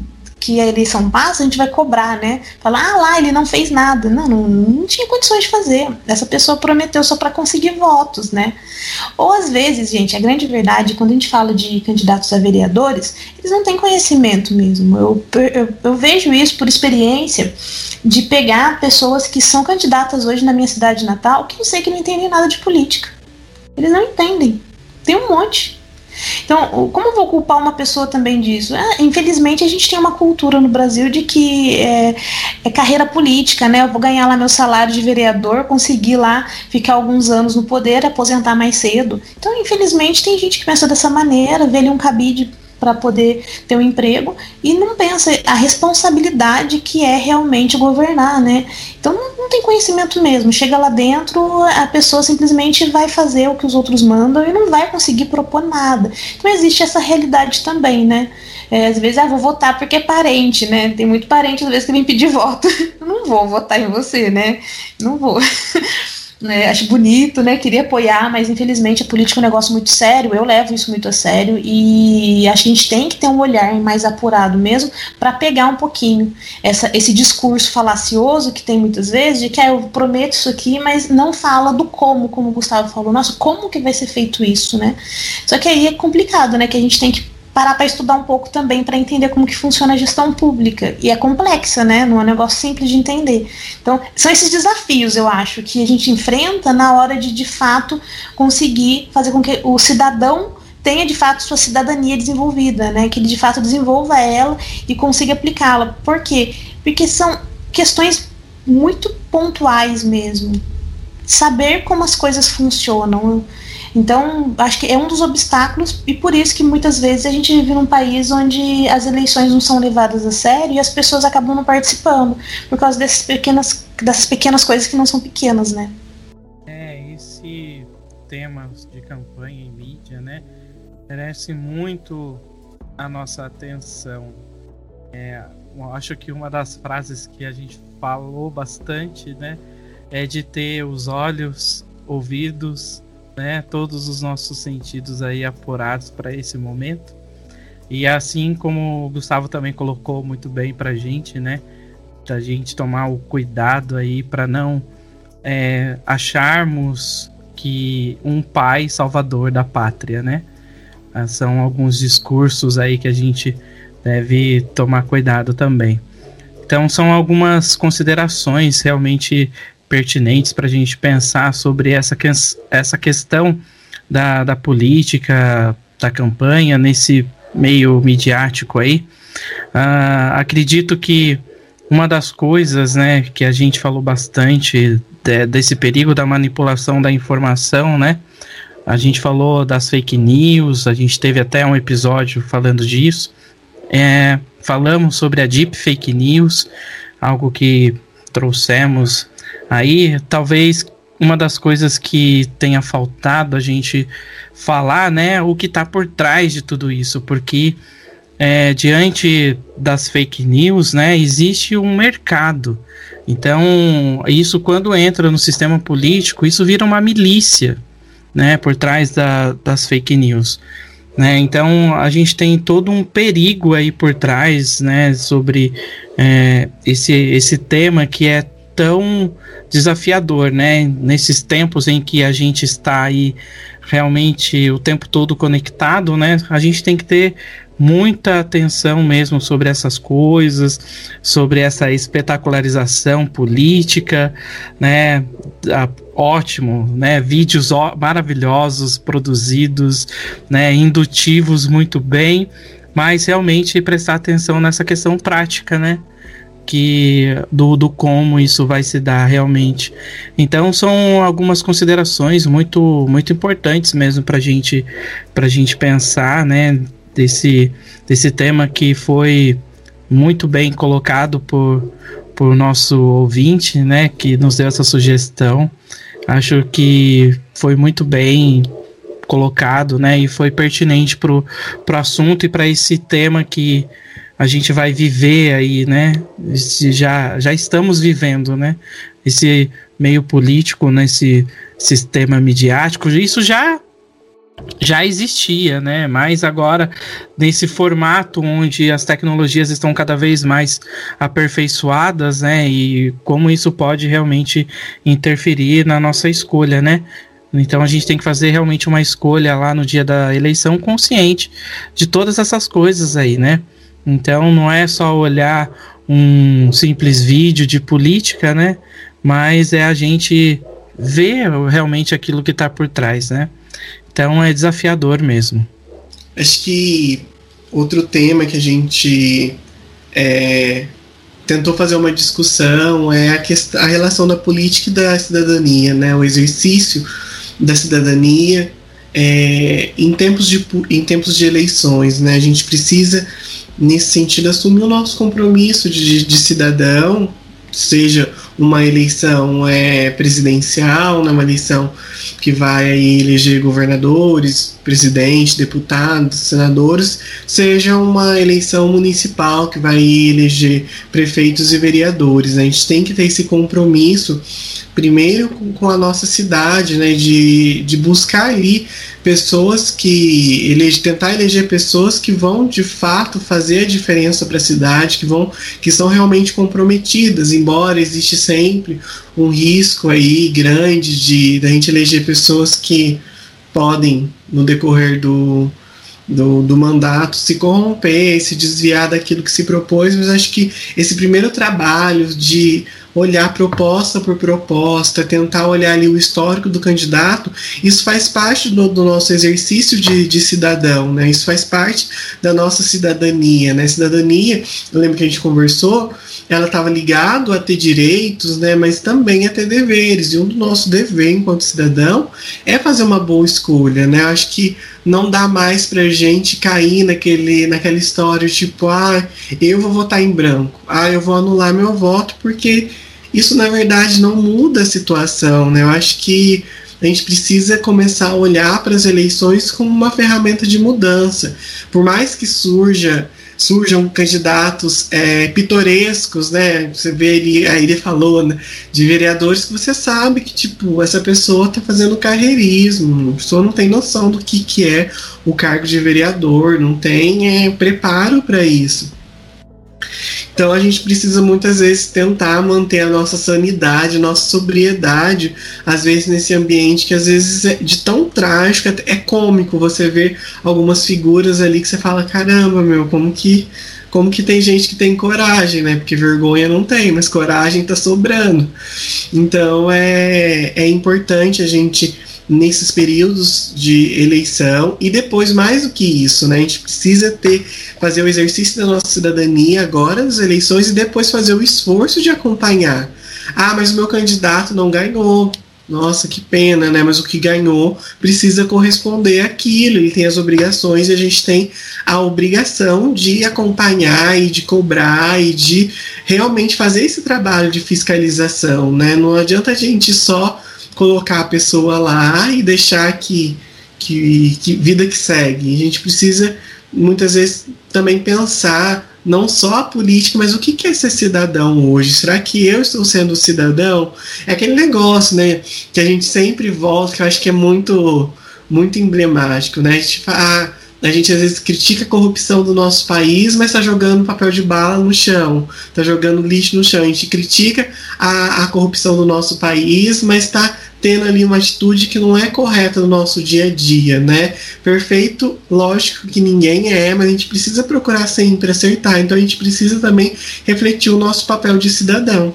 que a eleição passa, a gente vai cobrar, né? Falar, ah lá, ele não fez nada. Não, não, não tinha condições de fazer. Essa pessoa prometeu só para conseguir votos, né? Ou às vezes, gente, a grande verdade, quando a gente fala de candidatos a vereadores, eles não têm conhecimento mesmo. Eu, eu, eu vejo isso por experiência de pegar pessoas que são candidatas hoje na minha cidade natal, que eu sei que não entendem nada de política. Eles não entendem. Tem um monte. Então, como eu vou culpar uma pessoa também disso? Ah, infelizmente, a gente tem uma cultura no Brasil de que é, é carreira política, né? Eu vou ganhar lá meu salário de vereador, conseguir lá ficar alguns anos no poder, aposentar mais cedo. Então, infelizmente, tem gente que pensa dessa maneira, vê ali um cabide para poder ter um emprego e não pensa a responsabilidade que é realmente governar, né? Então não, não tem conhecimento mesmo. Chega lá dentro, a pessoa simplesmente vai fazer o que os outros mandam e não vai conseguir propor nada. Então existe essa realidade também, né? É, às vezes, ah, vou votar porque é parente, né? Tem muito parente, às vezes, que vem pedir voto. Eu não vou votar em você, né? Não vou. É, acho bonito, né? Queria apoiar, mas infelizmente a política é um negócio muito sério. Eu levo isso muito a sério e acho que a gente tem que ter um olhar mais apurado mesmo para pegar um pouquinho essa, esse discurso falacioso que tem muitas vezes de que ah, eu prometo isso aqui, mas não fala do como, como o Gustavo falou. Nossa, como que vai ser feito isso, né? Só que aí é complicado, né? Que a gente tem que parar para estudar um pouco também para entender como que funciona a gestão pública. E é complexa, né? Não é um negócio simples de entender. Então, são esses desafios, eu acho, que a gente enfrenta na hora de, de fato, conseguir fazer com que o cidadão tenha, de fato, sua cidadania desenvolvida, né? Que ele, de fato, desenvolva ela e consiga aplicá-la. Por quê? Porque são questões muito pontuais mesmo. Saber como as coisas funcionam. Então, acho que é um dos obstáculos e por isso que muitas vezes a gente vive num país onde as eleições não são levadas a sério e as pessoas acabam não participando por causa dessas pequenas, dessas pequenas coisas que não são pequenas, né? É, esse tema de campanha e mídia, né, merece muito a nossa atenção. É, eu acho que uma das frases que a gente falou bastante, né, é de ter os olhos, ouvidos, né, todos os nossos sentidos aí apurados para esse momento. E assim como o Gustavo também colocou muito bem pra gente, né, da gente tomar o cuidado aí para não é, acharmos que um pai salvador da pátria, né? São alguns discursos aí que a gente deve tomar cuidado também. Então são algumas considerações realmente pertinentes para a gente pensar sobre essa, que, essa questão da, da política, da campanha, nesse meio midiático aí. Uh, acredito que uma das coisas, né, que a gente falou bastante de, desse perigo da manipulação da informação, né, a gente falou das fake news, a gente teve até um episódio falando disso, é, falamos sobre a deep fake news, algo que trouxemos aí. Talvez uma das coisas que tenha faltado a gente falar, né, o que está por trás de tudo isso, porque é, diante das fake news, né, existe um mercado. Então, isso quando entra no sistema político, isso vira uma milícia, né, por trás da, das fake news. Né? Então, a gente tem todo um perigo aí por trás, né, sobre é, esse, esse tema que é tão desafiador, né, nesses tempos em que a gente está aí realmente o tempo todo conectado, né, a gente tem que ter muita atenção mesmo sobre essas coisas, sobre essa espetacularização política, né, a, ótimo, né, vídeos ó, maravilhosos produzidos, né, indutivos muito bem, mas realmente prestar atenção nessa questão prática, né, que do, do como isso vai se dar realmente. Então são algumas considerações muito, muito importantes mesmo para gente, pra gente pensar, né, desse, desse tema que foi muito bem colocado por, por nosso ouvinte, né, que nos deu essa sugestão. Acho que foi muito bem colocado, né, e foi pertinente pro, pro assunto e para esse tema que a gente vai viver aí, né, já, já estamos vivendo, né, esse meio político, nesse sistema midiático. Isso já já existia, né? Mas agora, nesse formato onde as tecnologias estão cada vez mais aperfeiçoadas, né? E como isso pode realmente interferir na nossa escolha, né? Então a gente tem que fazer realmente uma escolha lá no dia da eleição consciente de todas essas coisas aí, né? Então não é só olhar um simples vídeo de política, né? Mas é a gente ver realmente aquilo que está por trás, né? Então é desafiador mesmo. Acho que outro tema que a gente é, tentou fazer uma discussão é a, questão, a relação da política e da cidadania, né? O exercício da cidadania é, em, tempos de, em tempos de eleições, né? A gente precisa, nesse sentido, assumir o nosso compromisso de, de cidadão, seja uma eleição é, presidencial, né, uma eleição que vai aí eleger governadores, presidente, deputados, senadores, seja uma eleição municipal que vai eleger prefeitos e vereadores. A gente tem que ter esse compromisso, primeiro com, com a nossa cidade, né, de, de buscar ali pessoas que elege, tentar eleger pessoas que vão de fato fazer a diferença para a cidade, que vão, que são realmente comprometidas, embora existe sempre um risco aí grande de da gente eleger pessoas que podem, no decorrer do, do, do mandato, se corromper, se desviar daquilo que se propôs, mas acho que esse primeiro trabalho de olhar proposta por proposta, tentar olhar ali o histórico do candidato, isso faz parte do, do nosso exercício de, de cidadão, né? Isso faz parte da nossa cidadania, né? Cidadania, eu lembro que a gente conversou, ela estava ligada a ter direitos, né? Mas também a ter deveres, e um do nosso dever enquanto cidadão é fazer uma boa escolha, né? Eu acho que não dá mais pra gente cair naquele, naquela história tipo, ah, eu vou votar em branco, ah, eu vou anular meu voto, porque isso na verdade não muda a situação, né? Eu acho que a gente precisa começar a olhar para as eleições como uma ferramenta de mudança. Por mais que surja surjam candidatos é, pitorescos, né? Você vê ele, aí ele falou, né, de vereadores que você sabe que, tipo, essa pessoa tá fazendo carreirismo, a pessoa não tem noção do que, que é o cargo de vereador, não tem é, preparo para isso. Então a gente precisa muitas vezes tentar manter a nossa sanidade, a nossa sobriedade, às vezes nesse ambiente que às vezes é de tão trágico, é cômico você ver algumas figuras ali que você fala, caramba, meu, como que, como que tem gente que tem coragem, né? Porque vergonha não tem, mas coragem tá sobrando. Então é, é importante a gente, nesses períodos de eleição, e depois mais do que isso, né, a gente precisa ter, fazer o exercício da nossa cidadania agora nas eleições e depois fazer o esforço de acompanhar. Ah, mas o meu candidato não ganhou, nossa, que pena, né, mas o que ganhou precisa corresponder àquilo, ele tem as obrigações e a gente tem a obrigação de acompanhar e de cobrar e de realmente fazer esse trabalho de fiscalização, né, não adianta a gente só colocar a pessoa lá e deixar que, que, que vida que segue. A gente precisa, muitas vezes, também pensar não só a política, mas o que é ser cidadão hoje? Será que eu estou sendo cidadão? É aquele negócio, né, que a gente sempre volta, que eu acho que é muito, muito emblemático, né? A gente fala, a gente às vezes critica a corrupção do nosso país, mas está jogando papel de bala no chão, está jogando lixo no chão. A gente critica a, a corrupção do nosso país, mas está tendo ali uma atitude que não é correta no nosso dia a dia, né? Perfeito, lógico que ninguém é, mas a gente precisa procurar sempre acertar. Então a gente precisa também refletir o nosso papel de cidadão.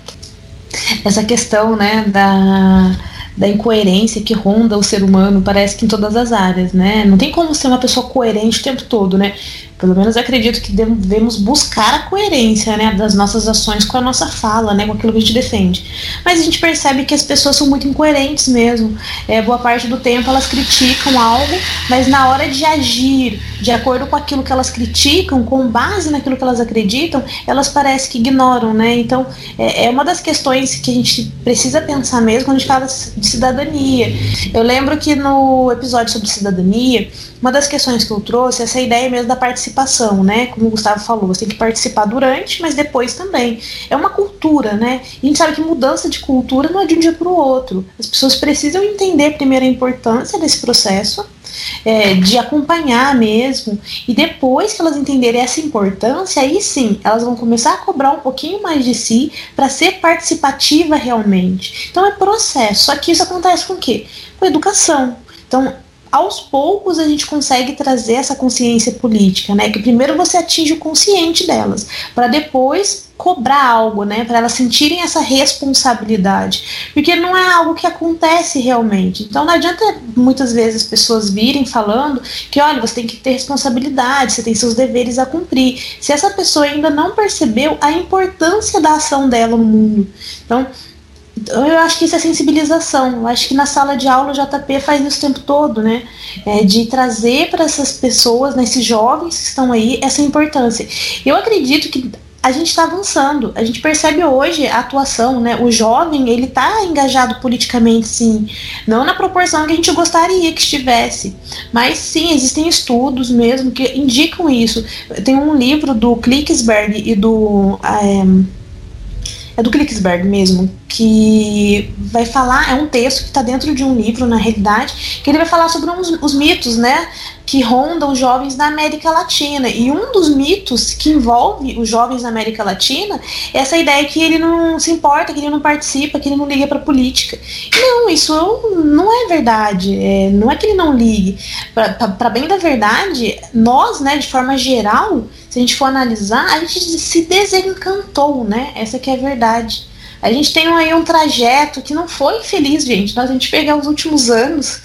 Essa questão, né, da... da incoerência que ronda o ser humano, parece que em todas as áreas, né? Não tem como ser uma pessoa coerente o tempo todo, né? Pelo menos acredito que devemos buscar a coerência, né, das nossas ações com a nossa fala, né, com aquilo que a gente defende. Mas a gente percebe que as pessoas são muito incoerentes mesmo. É, boa parte do tempo elas criticam algo, mas na hora de agir de acordo com aquilo que elas criticam, com base naquilo que elas acreditam, elas parecem que ignoram, né? Então é, é uma das questões que a gente precisa pensar mesmo quando a gente fala de cidadania. Eu lembro que no episódio sobre cidadania, uma das questões que eu trouxe é essa ideia mesmo da participação, né? Como o Gustavo falou, você tem que participar durante, mas depois também. É uma cultura, né? E a gente sabe que mudança de cultura não é de um dia para o outro. As pessoas precisam entender primeiro a importância desse processo, é, de acompanhar mesmo, e depois que elas entenderem essa importância, aí sim, elas vão começar a cobrar um pouquinho mais de si para ser participativa realmente. Então é processo, só que isso acontece com o quê? Com educação. Então, aos poucos a gente consegue trazer essa consciência política, né? Que primeiro você atinge o consciente delas, para depois cobrar algo, né? Para elas sentirem essa responsabilidade, porque não é algo que acontece realmente. Então não adianta muitas vezes as pessoas virem falando que, olha, você tem que ter responsabilidade, você tem seus deveres a cumprir, se essa pessoa ainda não percebeu a importância da ação dela no mundo. Então, eu acho que isso é sensibilização. Eu acho que na sala de aula o J P faz isso o tempo todo, né? É, de trazer para essas pessoas, né, esses jovens que estão aí, essa importância. Eu acredito que a gente está avançando. A gente percebe hoje a atuação, né? O jovem, ele está engajado politicamente, sim. Não na proporção que a gente gostaria que estivesse. Mas sim, existem estudos mesmo que indicam isso. Tem um livro do Klicksberg e do... É, é do Klicksberg mesmo, que vai falar, é um texto que está dentro de um livro, na realidade, que ele vai falar sobre uns, os mitos, né, que rondam os jovens da América Latina. E um dos mitos que envolve os jovens da América Latina é essa ideia que ele não se importa, que ele não participa, que ele não liga para política. Não, isso não é verdade. É, não é que ele não ligue. Para bem da verdade, nós, né, de forma geral, se a gente for analisar, a gente se desencantou, né? Essa que é a verdade. A gente tem aí um trajeto que não foi feliz, gente. Nós, a gente pegar os últimos anos,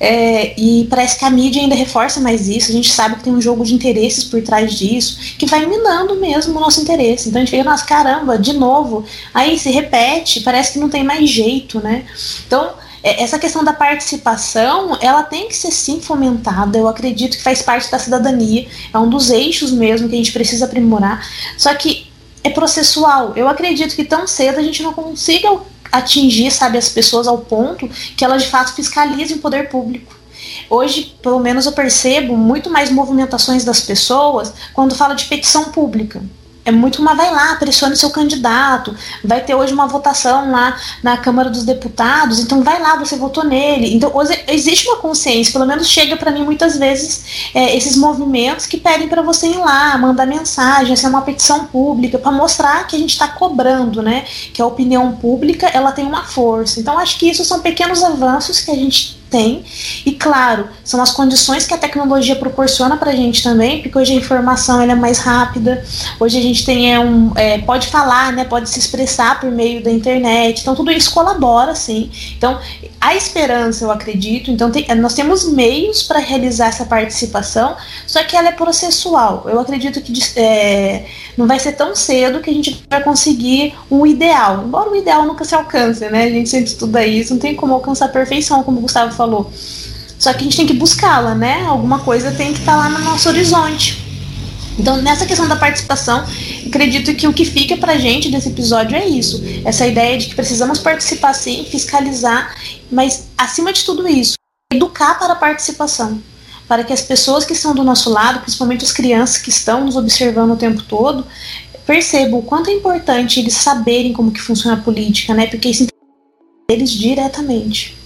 é, e parece que a mídia ainda reforça mais isso. A gente sabe que tem um jogo de interesses por trás disso, que vai minando mesmo o nosso interesse. Então a gente fica, nossa, caramba, de novo. Aí se repete, parece que não tem mais jeito, né? Então, essa questão da participação, ela tem que ser sim fomentada. Eu acredito que faz parte da cidadania, é um dos eixos mesmo que a gente precisa aprimorar, só que é processual. Eu acredito que tão cedo a gente não consiga atingir, sabe, as pessoas ao ponto que elas de fato fiscalizem o poder público. Hoje, pelo menos eu percebo muito mais movimentações das pessoas quando fala de petição pública. É muito uma, vai lá, pressione seu candidato, vai ter hoje uma votação lá na Câmara dos Deputados, então vai lá, você votou nele. Então hoje existe uma consciência, pelo menos chega para mim muitas vezes, é, esses movimentos que pedem para você ir lá, mandar mensagem, essa é uma petição pública, para mostrar que a gente está cobrando, né, que a opinião pública, ela tem uma força. Então acho que isso são pequenos avanços que a gente tem, e claro, são as condições que a tecnologia proporciona pra gente também, porque hoje a informação ela é mais rápida, hoje a gente tem é, um, é, pode falar, né, pode se expressar por meio da internet, então tudo isso colabora, sim. Então, a esperança, eu acredito, então tem, nós temos meios para realizar essa participação, só que ela é processual. Eu acredito que é, não vai ser tão cedo que a gente vai conseguir um ideal, embora o ideal nunca se alcance, né, a gente sempre estuda isso, não tem como alcançar a perfeição, como o Gustavo falou. Só que a gente tem que buscá-la, né? Alguma coisa tem que estar lá no nosso horizonte. Então, nessa questão da participação, acredito que o que fica pra gente desse episódio é isso. Essa ideia de que precisamos participar sim, fiscalizar, mas, acima de tudo isso, educar para a participação. Para que as pessoas que estão do nosso lado, principalmente as crianças que estão nos observando o tempo todo, percebam o quanto é importante eles saberem como que funciona a política, né? Porque isso interessa eles diretamente.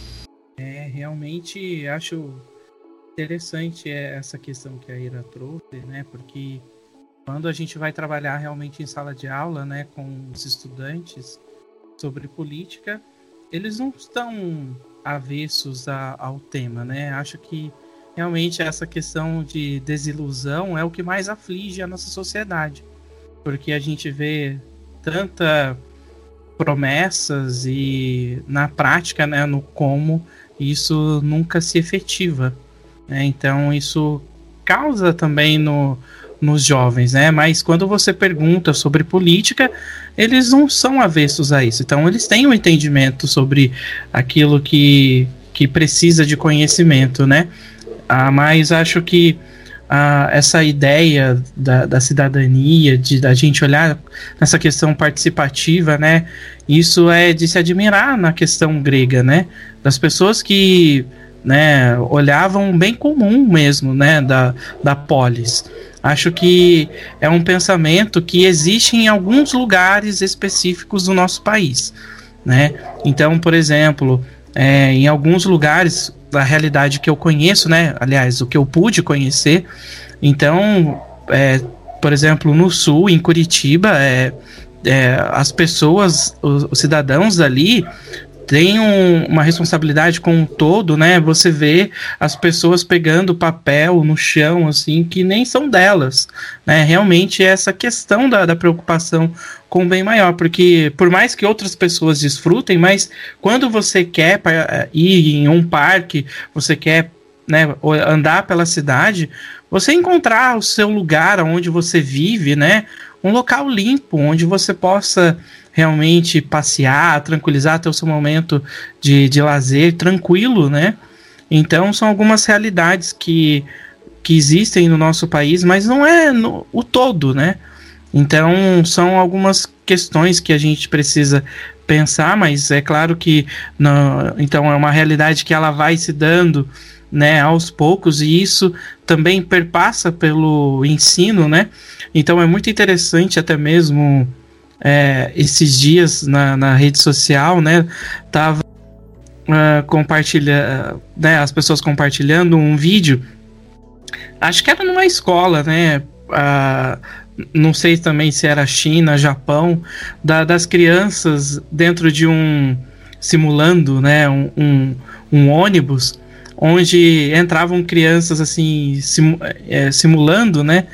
Realmente acho interessante essa questão que a Ira trouxe, né? Porque quando a gente vai trabalhar realmente em sala de aula, né, com os estudantes sobre política, eles não estão avessos a, ao tema, né? Acho que realmente essa questão de desilusão é o que mais aflige a nossa sociedade, porque a gente vê tanta promessas e na prática, né, no como isso nunca se efetiva, né? Então isso causa também no, nos jovens, né? Mas quando você pergunta sobre política, eles não são avessos a isso. Então eles têm um entendimento sobre aquilo que, que precisa de conhecimento, né? Ah, mas acho que ah, essa ideia da, da cidadania, de da gente olhar nessa questão participativa, né? Isso é de se admirar na questão grega, né? Das pessoas que, né, olhavam o bem comum mesmo, né, da, da polis. Acho que é um pensamento que existe em alguns lugares específicos do nosso país, né? Então, por exemplo, é, em alguns lugares, da realidade que eu conheço, né? Aliás, o que eu pude conhecer. Então, é, por exemplo, no sul, em Curitiba, é, é, as pessoas, os, os cidadãos ali têm um, uma responsabilidade com o todo, né? Você vê as pessoas pegando papel no chão, assim, que nem são delas, né? Realmente é essa questão da, da preocupação com o bem maior, porque por mais que outras pessoas desfrutem, mas quando você quer ir em um parque, você quer, né, andar pela cidade, você encontrar o seu lugar onde você vive, né, um local limpo, onde você possa realmente passear, tranquilizar, ter o seu momento de, de lazer tranquilo, né? Então são algumas realidades que, que existem no nosso país, mas não é no, o todo, né? Então são algumas questões que a gente precisa pensar, mas é claro que não, então é uma realidade que ela vai se dando, né, aos poucos, e isso também perpassa pelo ensino, né? Então é muito interessante até mesmo é, esses dias na, na rede social, né, tava uh, compartilhando, né, as pessoas compartilhando um vídeo, acho que era numa escola, né, uh, não sei também se era China, Japão, da, das crianças dentro de um, simulando, né, um, um, um ônibus, onde entravam crianças assim, sim, é, simulando, né,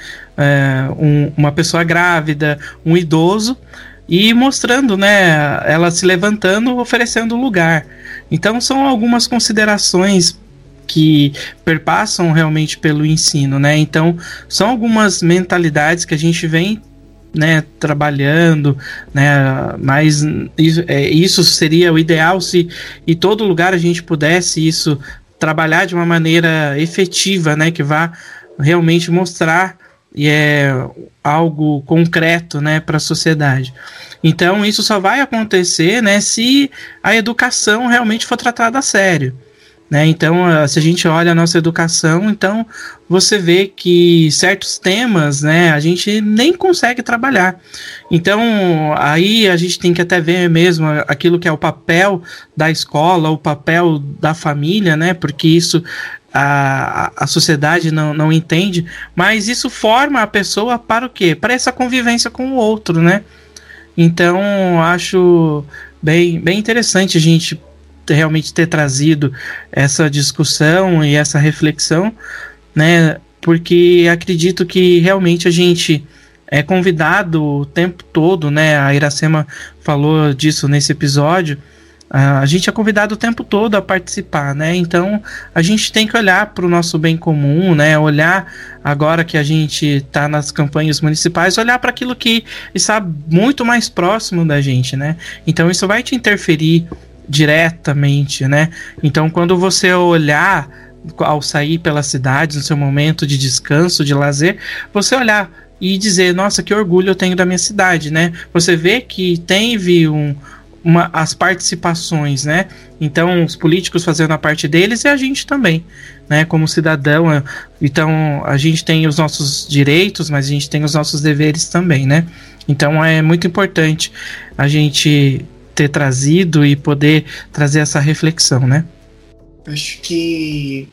é, um, uma pessoa grávida, um idoso, e mostrando, né, ela se levantando, oferecendo lugar. Então são algumas considerações que perpassam realmente pelo ensino, né? Então são algumas mentalidades que a gente vem, né, trabalhando, né, mas isso, é, isso seria o ideal se em todo lugar a gente pudesse isso trabalhar de uma maneira efetiva, né, que vá realmente mostrar e é algo concreto, né, para a sociedade. Então isso só vai acontecer, né, se a educação realmente for tratada a sério, né? Então, se a gente olha a nossa educação, então você vê que certos temas, né, a gente nem consegue trabalhar. Então, aí a gente tem que até ver mesmo aquilo que é o papel da escola, o papel da família, né, porque isso a, a sociedade não, não entende, mas isso forma a pessoa para o quê? Para essa convivência com o outro, né? Então, acho bem, bem interessante a gente realmente ter trazido essa discussão e essa reflexão, né, porque acredito que realmente a gente é convidado o tempo todo, né, a Iracema falou disso nesse episódio, a gente é convidado o tempo todo a participar, né, então a gente tem que olhar para o nosso bem comum, né, olhar agora que a gente está nas campanhas municipais, olhar para aquilo que está muito mais próximo da gente, né, então isso vai te interferir diretamente, né? Então, quando você olhar ao sair pela cidade, no seu momento de descanso, de lazer, você olhar e dizer, nossa, que orgulho eu tenho da minha cidade, né? Você vê que teve um, uma, as participações, né? Então, os políticos fazendo a parte deles e a gente também, né? Como cidadão, então a gente tem os nossos direitos, mas a gente tem os nossos deveres também, né? Então, é muito importante a gente ter trazido e poder trazer essa reflexão, né? Acho que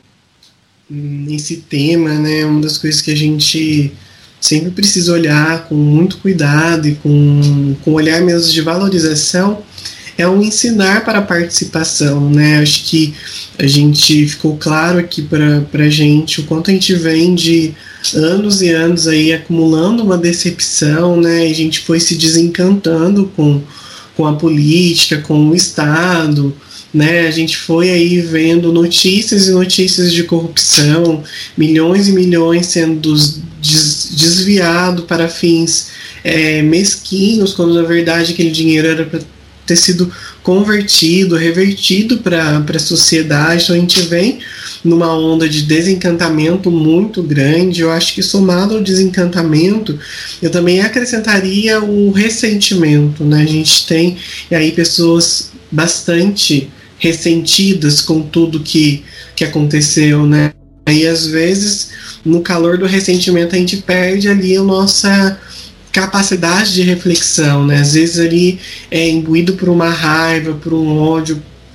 nesse tema, né, uma das coisas que a gente sempre precisa olhar com muito cuidado e com, com olhar mesmo de valorização é o ensinar para a participação, né? Acho que a gente ficou claro aqui para a gente o quanto a gente vem de anos e anos aí acumulando uma decepção, né? E a gente foi se desencantando com com a política, com o Estado, né? A gente foi aí vendo notícias e notícias de corrupção, milhões e milhões sendo des- desviados para fins é, mesquinhos, quando na verdade aquele dinheiro era para ter sido convertido, revertido para a sociedade. Então a gente vem numa onda de desencantamento muito grande. Eu acho que somado ao desencantamento, eu também acrescentaria o ressentimento, né? A gente tem aí pessoas bastante ressentidas com tudo que, que aconteceu, né? E às vezes, no calor do ressentimento, a gente perde ali a nossa capacidade de reflexão, né? Às vezes ali é imbuído por uma raiva, por um ódio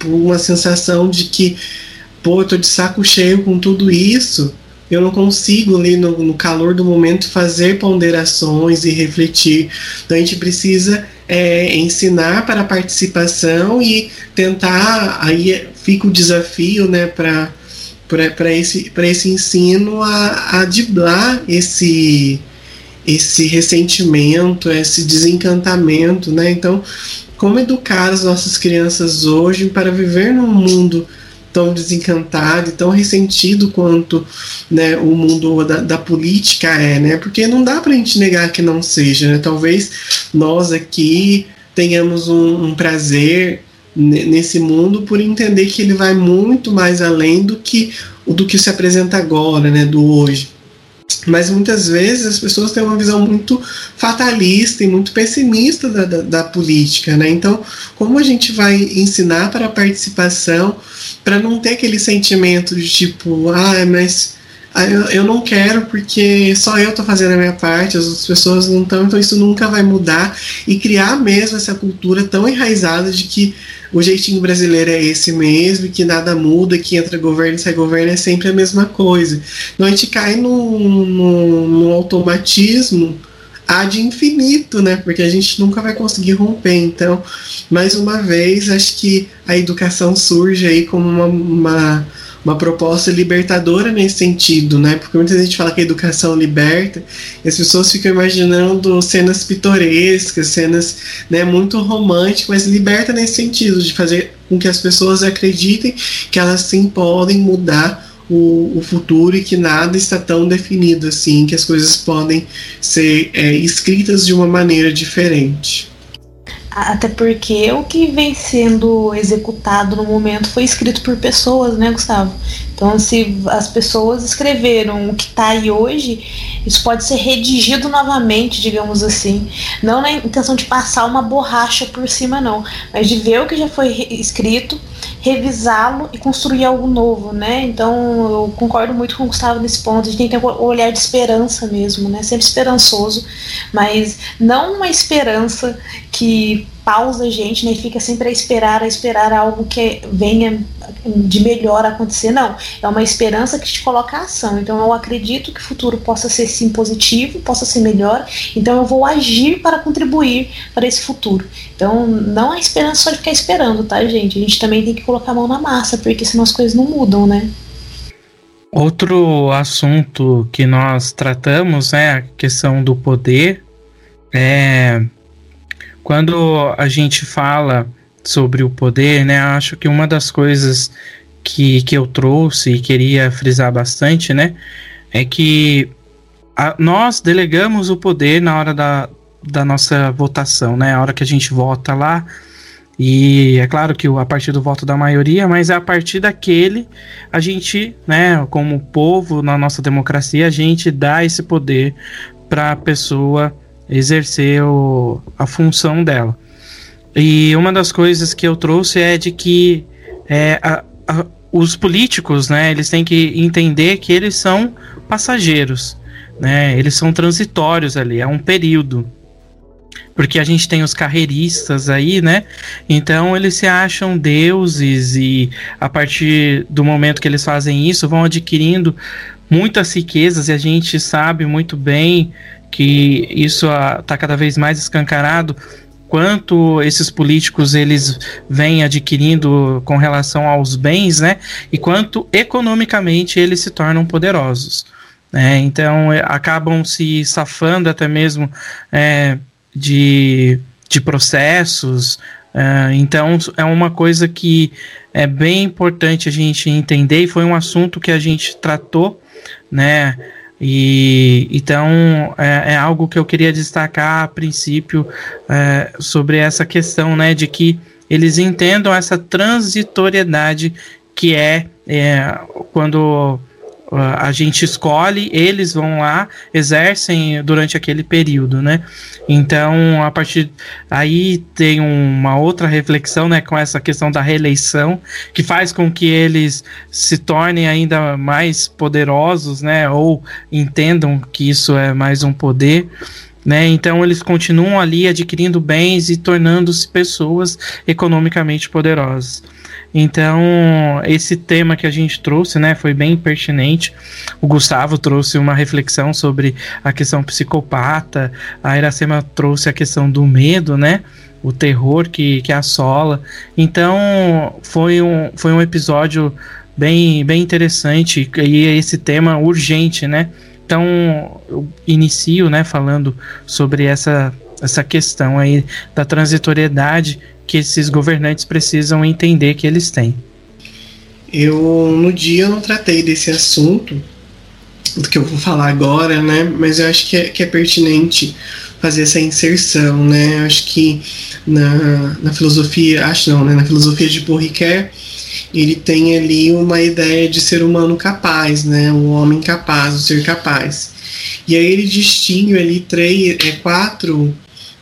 uma sensação de que, pô, eu tô de saco cheio com tudo isso, eu não consigo ali no, no calor do momento fazer ponderações e refletir. Então a gente precisa é, ensinar para a participação e tentar, aí fica o desafio, né, para para esse, para esse ensino a, a driblar esse, esse ressentimento, esse desencantamento, né? Então, como educar as nossas crianças hoje para viver num mundo tão desencantado e tão ressentido quanto, né, o mundo da, da política é, né? Porque não dá para a gente negar que não seja, né? Talvez nós aqui tenhamos um, um prazer nesse mundo por entender que ele vai muito mais além do que do que se apresenta agora, né, do hoje. Mas muitas vezes as pessoas têm uma visão muito fatalista e muito pessimista da, da, da política, né? Então, como a gente vai ensinar para a participação, para não ter aquele sentimento de tipo, ah, mas ah, eu, eu não quero porque só eu estou fazendo a minha parte, as outras pessoas não estão, então isso nunca vai mudar, e criar mesmo essa cultura tão enraizada de que o jeitinho brasileiro é esse mesmo, que nada muda, que entra governo e sai governo é sempre a mesma coisa. Então a gente cai num, num, num automatismo ad infinito, né? Porque a gente nunca vai conseguir romper. Então, mais uma vez, acho que a educação surge aí como uma, uma, uma proposta libertadora nesse sentido, né? Porque muita gente fala que a educação liberta, e as pessoas ficam imaginando cenas pitorescas, cenas, né, muito românticas, mas liberta nesse sentido, de fazer com que as pessoas acreditem que elas sim podem mudar o, o futuro e que nada está tão definido assim, que as coisas podem ser é, escritas de uma maneira diferente. Até porque o que vem sendo executado no momento foi escrito por pessoas, né, Gustavo? Então, se as pessoas escreveram o que está aí hoje, isso pode ser redigido novamente, digamos assim. Não na intenção de passar uma borracha por cima, não, mas de ver o que já foi escrito, revisá-lo e construir algo novo, né? Então, eu concordo muito com o Gustavo nesse ponto. A gente tem que ter um olhar de esperança mesmo, né? Sempre esperançoso, mas não uma esperança que pausa a gente, né, e fica sempre a esperar, a esperar algo que venha de melhor acontecer. Não, é uma esperança que te coloca a ação. Então eu acredito que o futuro possa ser sim positivo, possa ser melhor, então eu vou agir para contribuir para esse futuro. Então não há esperança só de ficar esperando, tá, gente? A gente também tem que colocar a mão na massa, porque senão as coisas não mudam, né? Outro assunto que nós tratamos é a questão do poder. É... Quando a gente fala sobre o poder, né, acho que uma das coisas que, que eu trouxe e queria frisar bastante, né, é que a, nós delegamos o poder na hora da, da nossa votação, né, a hora que a gente vota lá, e é claro que a partir do voto da maioria, mas a partir daquele, a gente, né, como povo, na nossa democracia, a gente dá esse poder para a pessoa exercer o, a função dela. E uma das coisas que eu trouxe é de que é, a, a, os políticos, né, eles têm que entender que eles são passageiros, né, eles são transitórios ali, é um período. Porque a gente tem os carreiristas aí, né? Então eles se acham deuses e a partir do momento que eles fazem isso, vão adquirindo muitas riquezas, e a gente sabe muito bem que isso está cada vez mais escancarado, quanto esses políticos eles vêm adquirindo com relação aos bens, né? E quanto economicamente eles se tornam poderosos, né? Então é, acabam se safando até mesmo é, de, de processos. É, então é uma coisa que é bem importante a gente entender, e foi um assunto que a gente tratou, né? E então é, é algo que eu queria destacar a princípio, é, sobre essa questão, né, de que eles entendam essa transitoriedade que é, é quando a gente escolhe, eles vão lá, exercem durante aquele período, né? Então, a partir aí tem uma outra reflexão, né, com essa questão da reeleição, que faz com que eles se tornem ainda mais poderosos, né, ou entendam que isso é mais um poder, né? Então eles continuam ali adquirindo bens e tornando-se pessoas economicamente poderosas. Então, esse tema que a gente trouxe, né, foi bem pertinente. O Gustavo trouxe uma reflexão sobre a questão psicopata, a Iracema trouxe a questão do medo, né, o terror que, que assola. Então, foi um, foi um episódio bem, bem interessante e esse tema urgente, né. Então, eu inicio, né, falando sobre essa, essa questão aí da transitoriedade que esses governantes precisam entender que eles têm. Eu, no dia, eu não tratei desse assunto, do que eu vou falar agora, né? Mas eu acho que é, que é pertinente fazer essa inserção, né? Eu acho que na, na filosofia, acho não, né? Na filosofia de Paul Ricoeur, ele tem ali uma ideia de ser humano capaz, né? O homem capaz, o ser capaz. E aí ele distingue ali três, é, quatro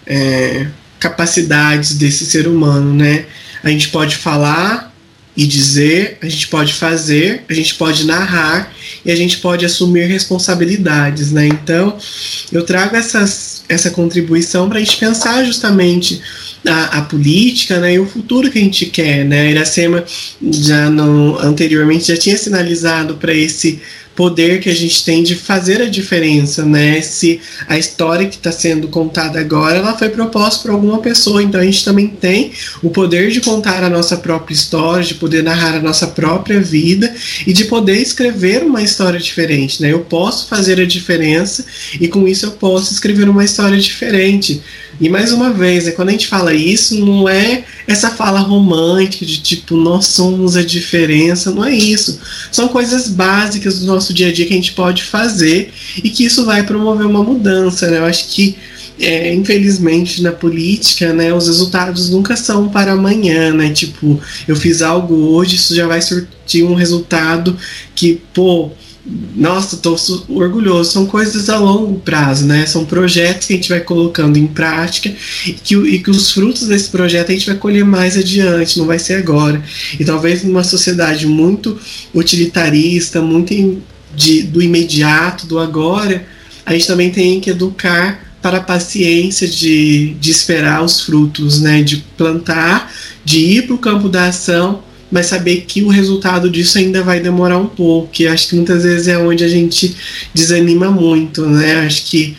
é, capacidades desse ser humano, né? A gente pode falar e dizer, a gente pode fazer, a gente pode narrar e a gente pode assumir responsabilidades, né? Então, eu trago essas, essa contribuição para a gente pensar justamente a, a política, né, e o futuro que a gente quer, né? A Iracema já no, anteriormente já tinha sinalizado para esse poder que a gente tem de fazer a diferença, né? Se a história que está sendo contada agora, ela foi proposta por alguma pessoa, então a gente também tem o poder de contar a nossa própria história, de poder narrar a nossa própria vida e de poder escrever uma história diferente, né? Eu posso fazer a diferença e com isso eu posso escrever uma história diferente. E mais uma vez, né, quando a gente fala isso, não é essa fala romântica de tipo, nós somos a diferença, não é isso. São coisas básicas do nosso dia a dia que a gente pode fazer e que isso vai promover uma mudança, né? Eu acho que, é, infelizmente, na política, né, os resultados nunca são para amanhã, né? Tipo, eu fiz algo hoje, isso já vai surtir um resultado que, pô, nossa, estou orgulhoso. São coisas a longo prazo, né? São projetos que a gente vai colocando em prática e que, e que os frutos desse projeto a gente vai colher mais adiante, não vai ser agora. E talvez numa sociedade muito utilitarista, muito in, de, do imediato, do agora, a gente também tem que educar para a paciência de, de esperar os frutos, né? De plantar, de ir para o campo da ação, mas saber que o resultado disso ainda vai demorar um pouco, que acho que muitas vezes é onde a gente desanima muito, né? Acho que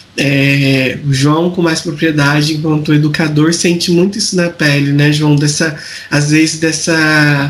é, o João, com mais propriedade, enquanto educador, sente muito isso na pele, né, João? Dessa, às vezes, dessa...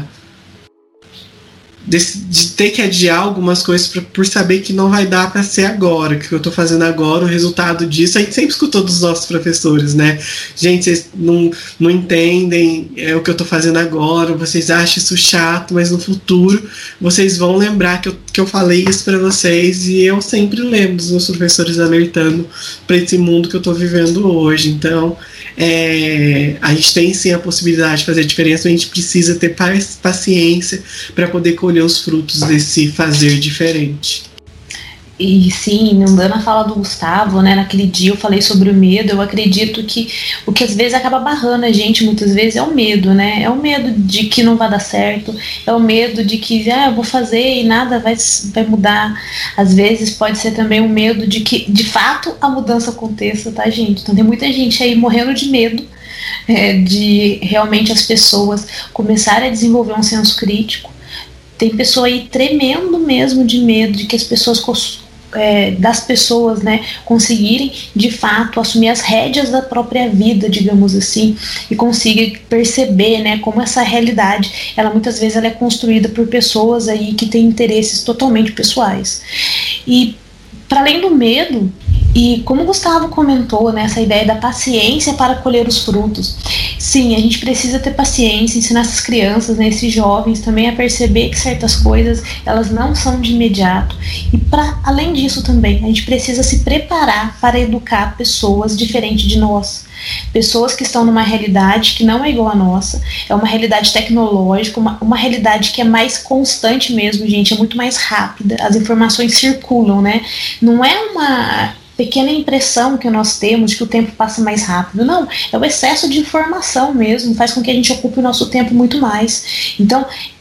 Desse, de ter que adiar algumas coisas pra, por saber que não vai dar para ser agora, que eu estou fazendo agora, o resultado disso, a gente sempre escutou dos nossos professores, né? Gente, vocês não, não entendem é, o que eu estou fazendo agora, vocês acham isso chato, mas no futuro vocês vão lembrar que eu, que eu falei isso para vocês, e eu sempre lembro dos meus professores alertando para esse mundo que eu estou vivendo hoje. Então, é, a gente tem sim a possibilidade de fazer a diferença, a gente precisa ter paciência para poder colher os frutos desse fazer diferente. E sim, não dando a fala do Gustavo, né, naquele dia eu falei sobre o medo. Eu acredito que o que às vezes acaba barrando a gente muitas vezes é o medo, né, é o medo de que não vai dar certo, é o medo de que, ah, eu vou fazer e nada vai, vai mudar. Às vezes pode ser também o medo de que, de fato, a mudança aconteça, tá, gente? Então tem muita gente aí morrendo de medo, é, de realmente as pessoas começarem a desenvolver um senso crítico. Tem pessoa aí tremendo mesmo de medo de que as pessoas, é, das pessoas, né, conseguirem de fato assumir as rédeas da própria vida, digamos assim, e conseguir perceber, né, como essa realidade, ela muitas vezes ela é construída por pessoas aí que têm interesses totalmente pessoais. E para além do medo, e como o Gustavo comentou, né, essa ideia da paciência para colher os frutos. Sim, a gente precisa ter paciência, ensinar essas crianças, né, esses jovens também a perceber que certas coisas, elas não são de imediato. E para além disso também, a gente precisa se preparar para educar pessoas diferentes de nós. Pessoas que estão numa realidade que não é igual à nossa, é uma realidade tecnológica, uma, uma realidade que é mais constante mesmo, gente, é muito mais rápida, as informações circulam, né? Não é uma pequena impressão que nós temos de que o tempo passa mais rápido, não, é o excesso de informação mesmo, faz com que a gente ocupe o nosso tempo muito mais. Então,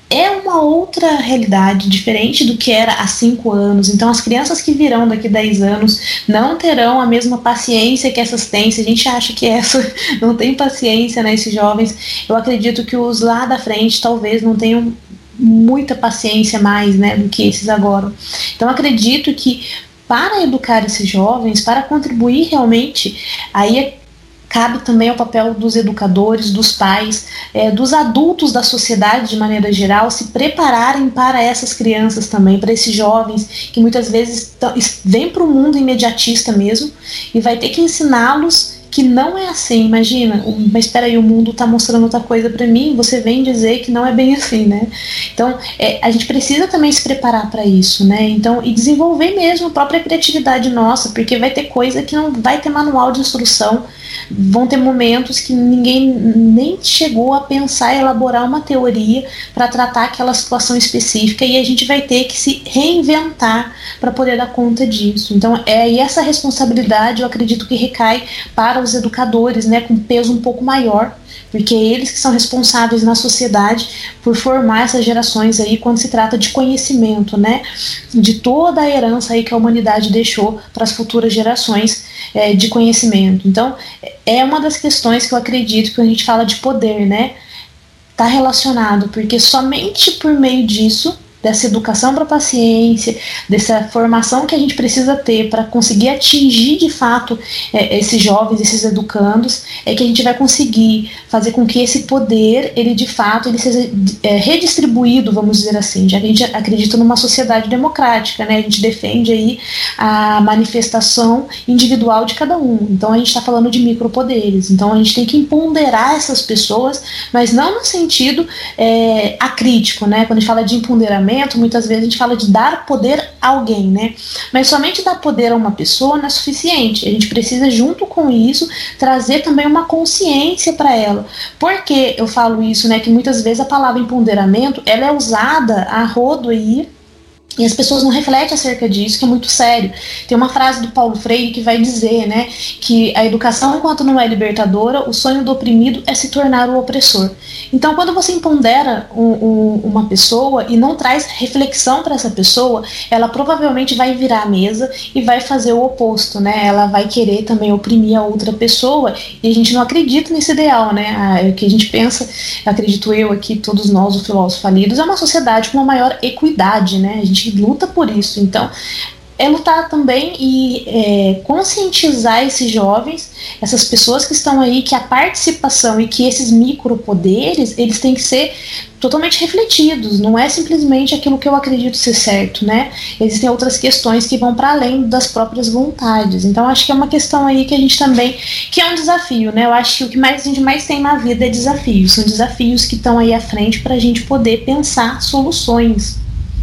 é uma outra realidade, diferente do que era há cinco anos. Então as crianças que virão daqui a dez anos não terão a mesma paciência que essas têm. Se a gente acha que essa não tem paciência, né, esses jovens, eu acredito que os lá da frente talvez não tenham muita paciência mais, né, do que esses agora. Então acredito que para educar esses jovens, para contribuir realmente, aí é cabe também ao papel dos educadores, dos pais, é, dos adultos da sociedade de maneira geral, se prepararem para essas crianças também, para esses jovens que muitas vezes vêm para o mundo imediatista mesmo, e vai ter que ensiná-los que não é assim. Imagina, mas espera aí, o mundo está mostrando outra coisa para mim, você vem dizer que não é bem assim, né? Então, é, a gente precisa também se preparar para isso, né? Então, e desenvolver mesmo a própria criatividade nossa, porque vai ter coisa que não vai ter manual de instrução, vão ter momentos que ninguém nem chegou a pensar e elaborar uma teoria para tratar aquela situação específica, e a gente vai ter que se reinventar para poder dar conta disso. Então, é, e essa responsabilidade eu acredito que recai para os educadores, né, com peso um pouco maior, porque é eles que são responsáveis na sociedade por formar essas gerações aí quando se trata de conhecimento, né, de toda a herança aí que a humanidade deixou para as futuras gerações é, de conhecimento. Então, é uma das questões que eu acredito que quando a gente fala de poder, né, está relacionado, porque somente por meio disso, dessa educação para a paciência, dessa formação que a gente precisa ter para conseguir atingir de fato é, esses jovens, esses educandos, é que a gente vai conseguir fazer com que esse poder, ele de fato, ele seja é, redistribuído, vamos dizer assim, já que a gente acredita numa sociedade democrática, né? A gente defende aí a manifestação individual de cada um, então a gente está falando de micropoderes, então a gente tem que empoderar essas pessoas, mas não no sentido é, acrítico, né? Quando a gente fala de empoderamento, muitas vezes a gente fala de dar poder a alguém, né? Mas somente dar poder a uma pessoa não é suficiente. A gente precisa, junto com isso, trazer também uma consciência para ela. Por que eu falo isso, né? Que muitas vezes a palavra empoderamento, ela é usada a rodo aí, e as pessoas não refletem acerca disso, que é muito sério. Tem uma frase do Paulo Freire que vai dizer, né, que a educação, enquanto não é libertadora, o sonho do oprimido é se tornar o opressor. Então, quando você empodera um, um, uma pessoa e não traz reflexão para essa pessoa, ela provavelmente vai virar a mesa e vai fazer o oposto, né? Ela vai querer também oprimir a outra pessoa, e a gente não acredita nesse ideal, né? O que a gente pensa, acredito eu aqui, todos nós, os filósofos falidos, é uma sociedade com uma maior equidade, né? A gente luta por isso. Então, é lutar também e é, conscientizar esses jovens, essas pessoas que estão aí, que a participação e que esses micropoderes, eles têm que ser totalmente refletidos, não é simplesmente aquilo que eu acredito ser certo, né? Existem outras questões que vão para além das próprias vontades. Então, acho que é uma questão aí que a gente também, que é um desafio, né? Eu acho que o que mais, a gente mais tem na vida é desafios, são desafios que estão aí à frente para a gente poder pensar soluções.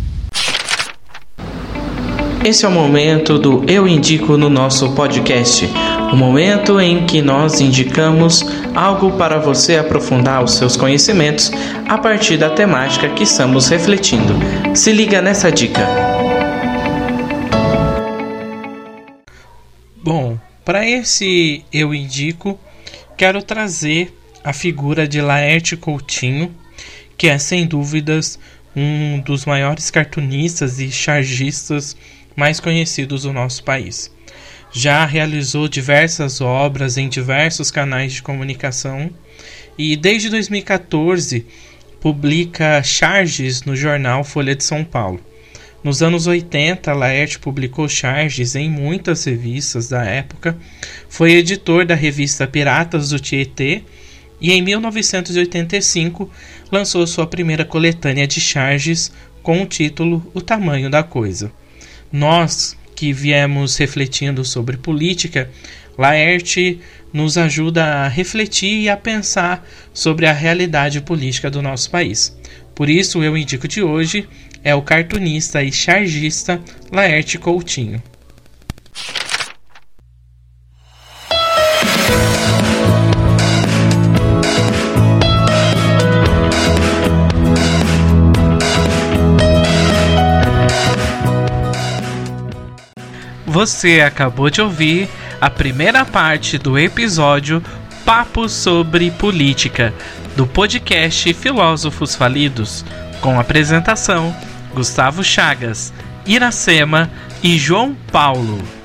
Esse é o momento do Eu Indico no nosso podcast, o momento em que nós indicamos algo para você aprofundar os seus conhecimentos a partir da temática que estamos refletindo. Se liga nessa dica. Bom, para esse Eu Indico, quero trazer a figura de Laerte Coutinho, que é sem dúvidas um dos maiores cartunistas e chargistas mais conhecidos do nosso país. Já realizou diversas obras em diversos canais de comunicação e desde dois mil e catorze publica charges no jornal Folha de São Paulo. Nos anos oitenta, Laerte publicou charges em muitas revistas da época, foi editor da revista Piratas do Tietê e em mil novecentos e oitenta e cinco lançou sua primeira coletânea de charges com o título O Tamanho da Coisa. Nós que viemos refletindo sobre política, Laerte nos ajuda a refletir e a pensar sobre a realidade política do nosso país. Por isso, o Eu Indico de hoje é o cartunista e chargista Laerte Coutinho. Você acabou de ouvir a primeira parte do episódio Papo sobre Política, do podcast Filósofos Falidos, com apresentação Gustavo Chagas, Iracema e João Paulo.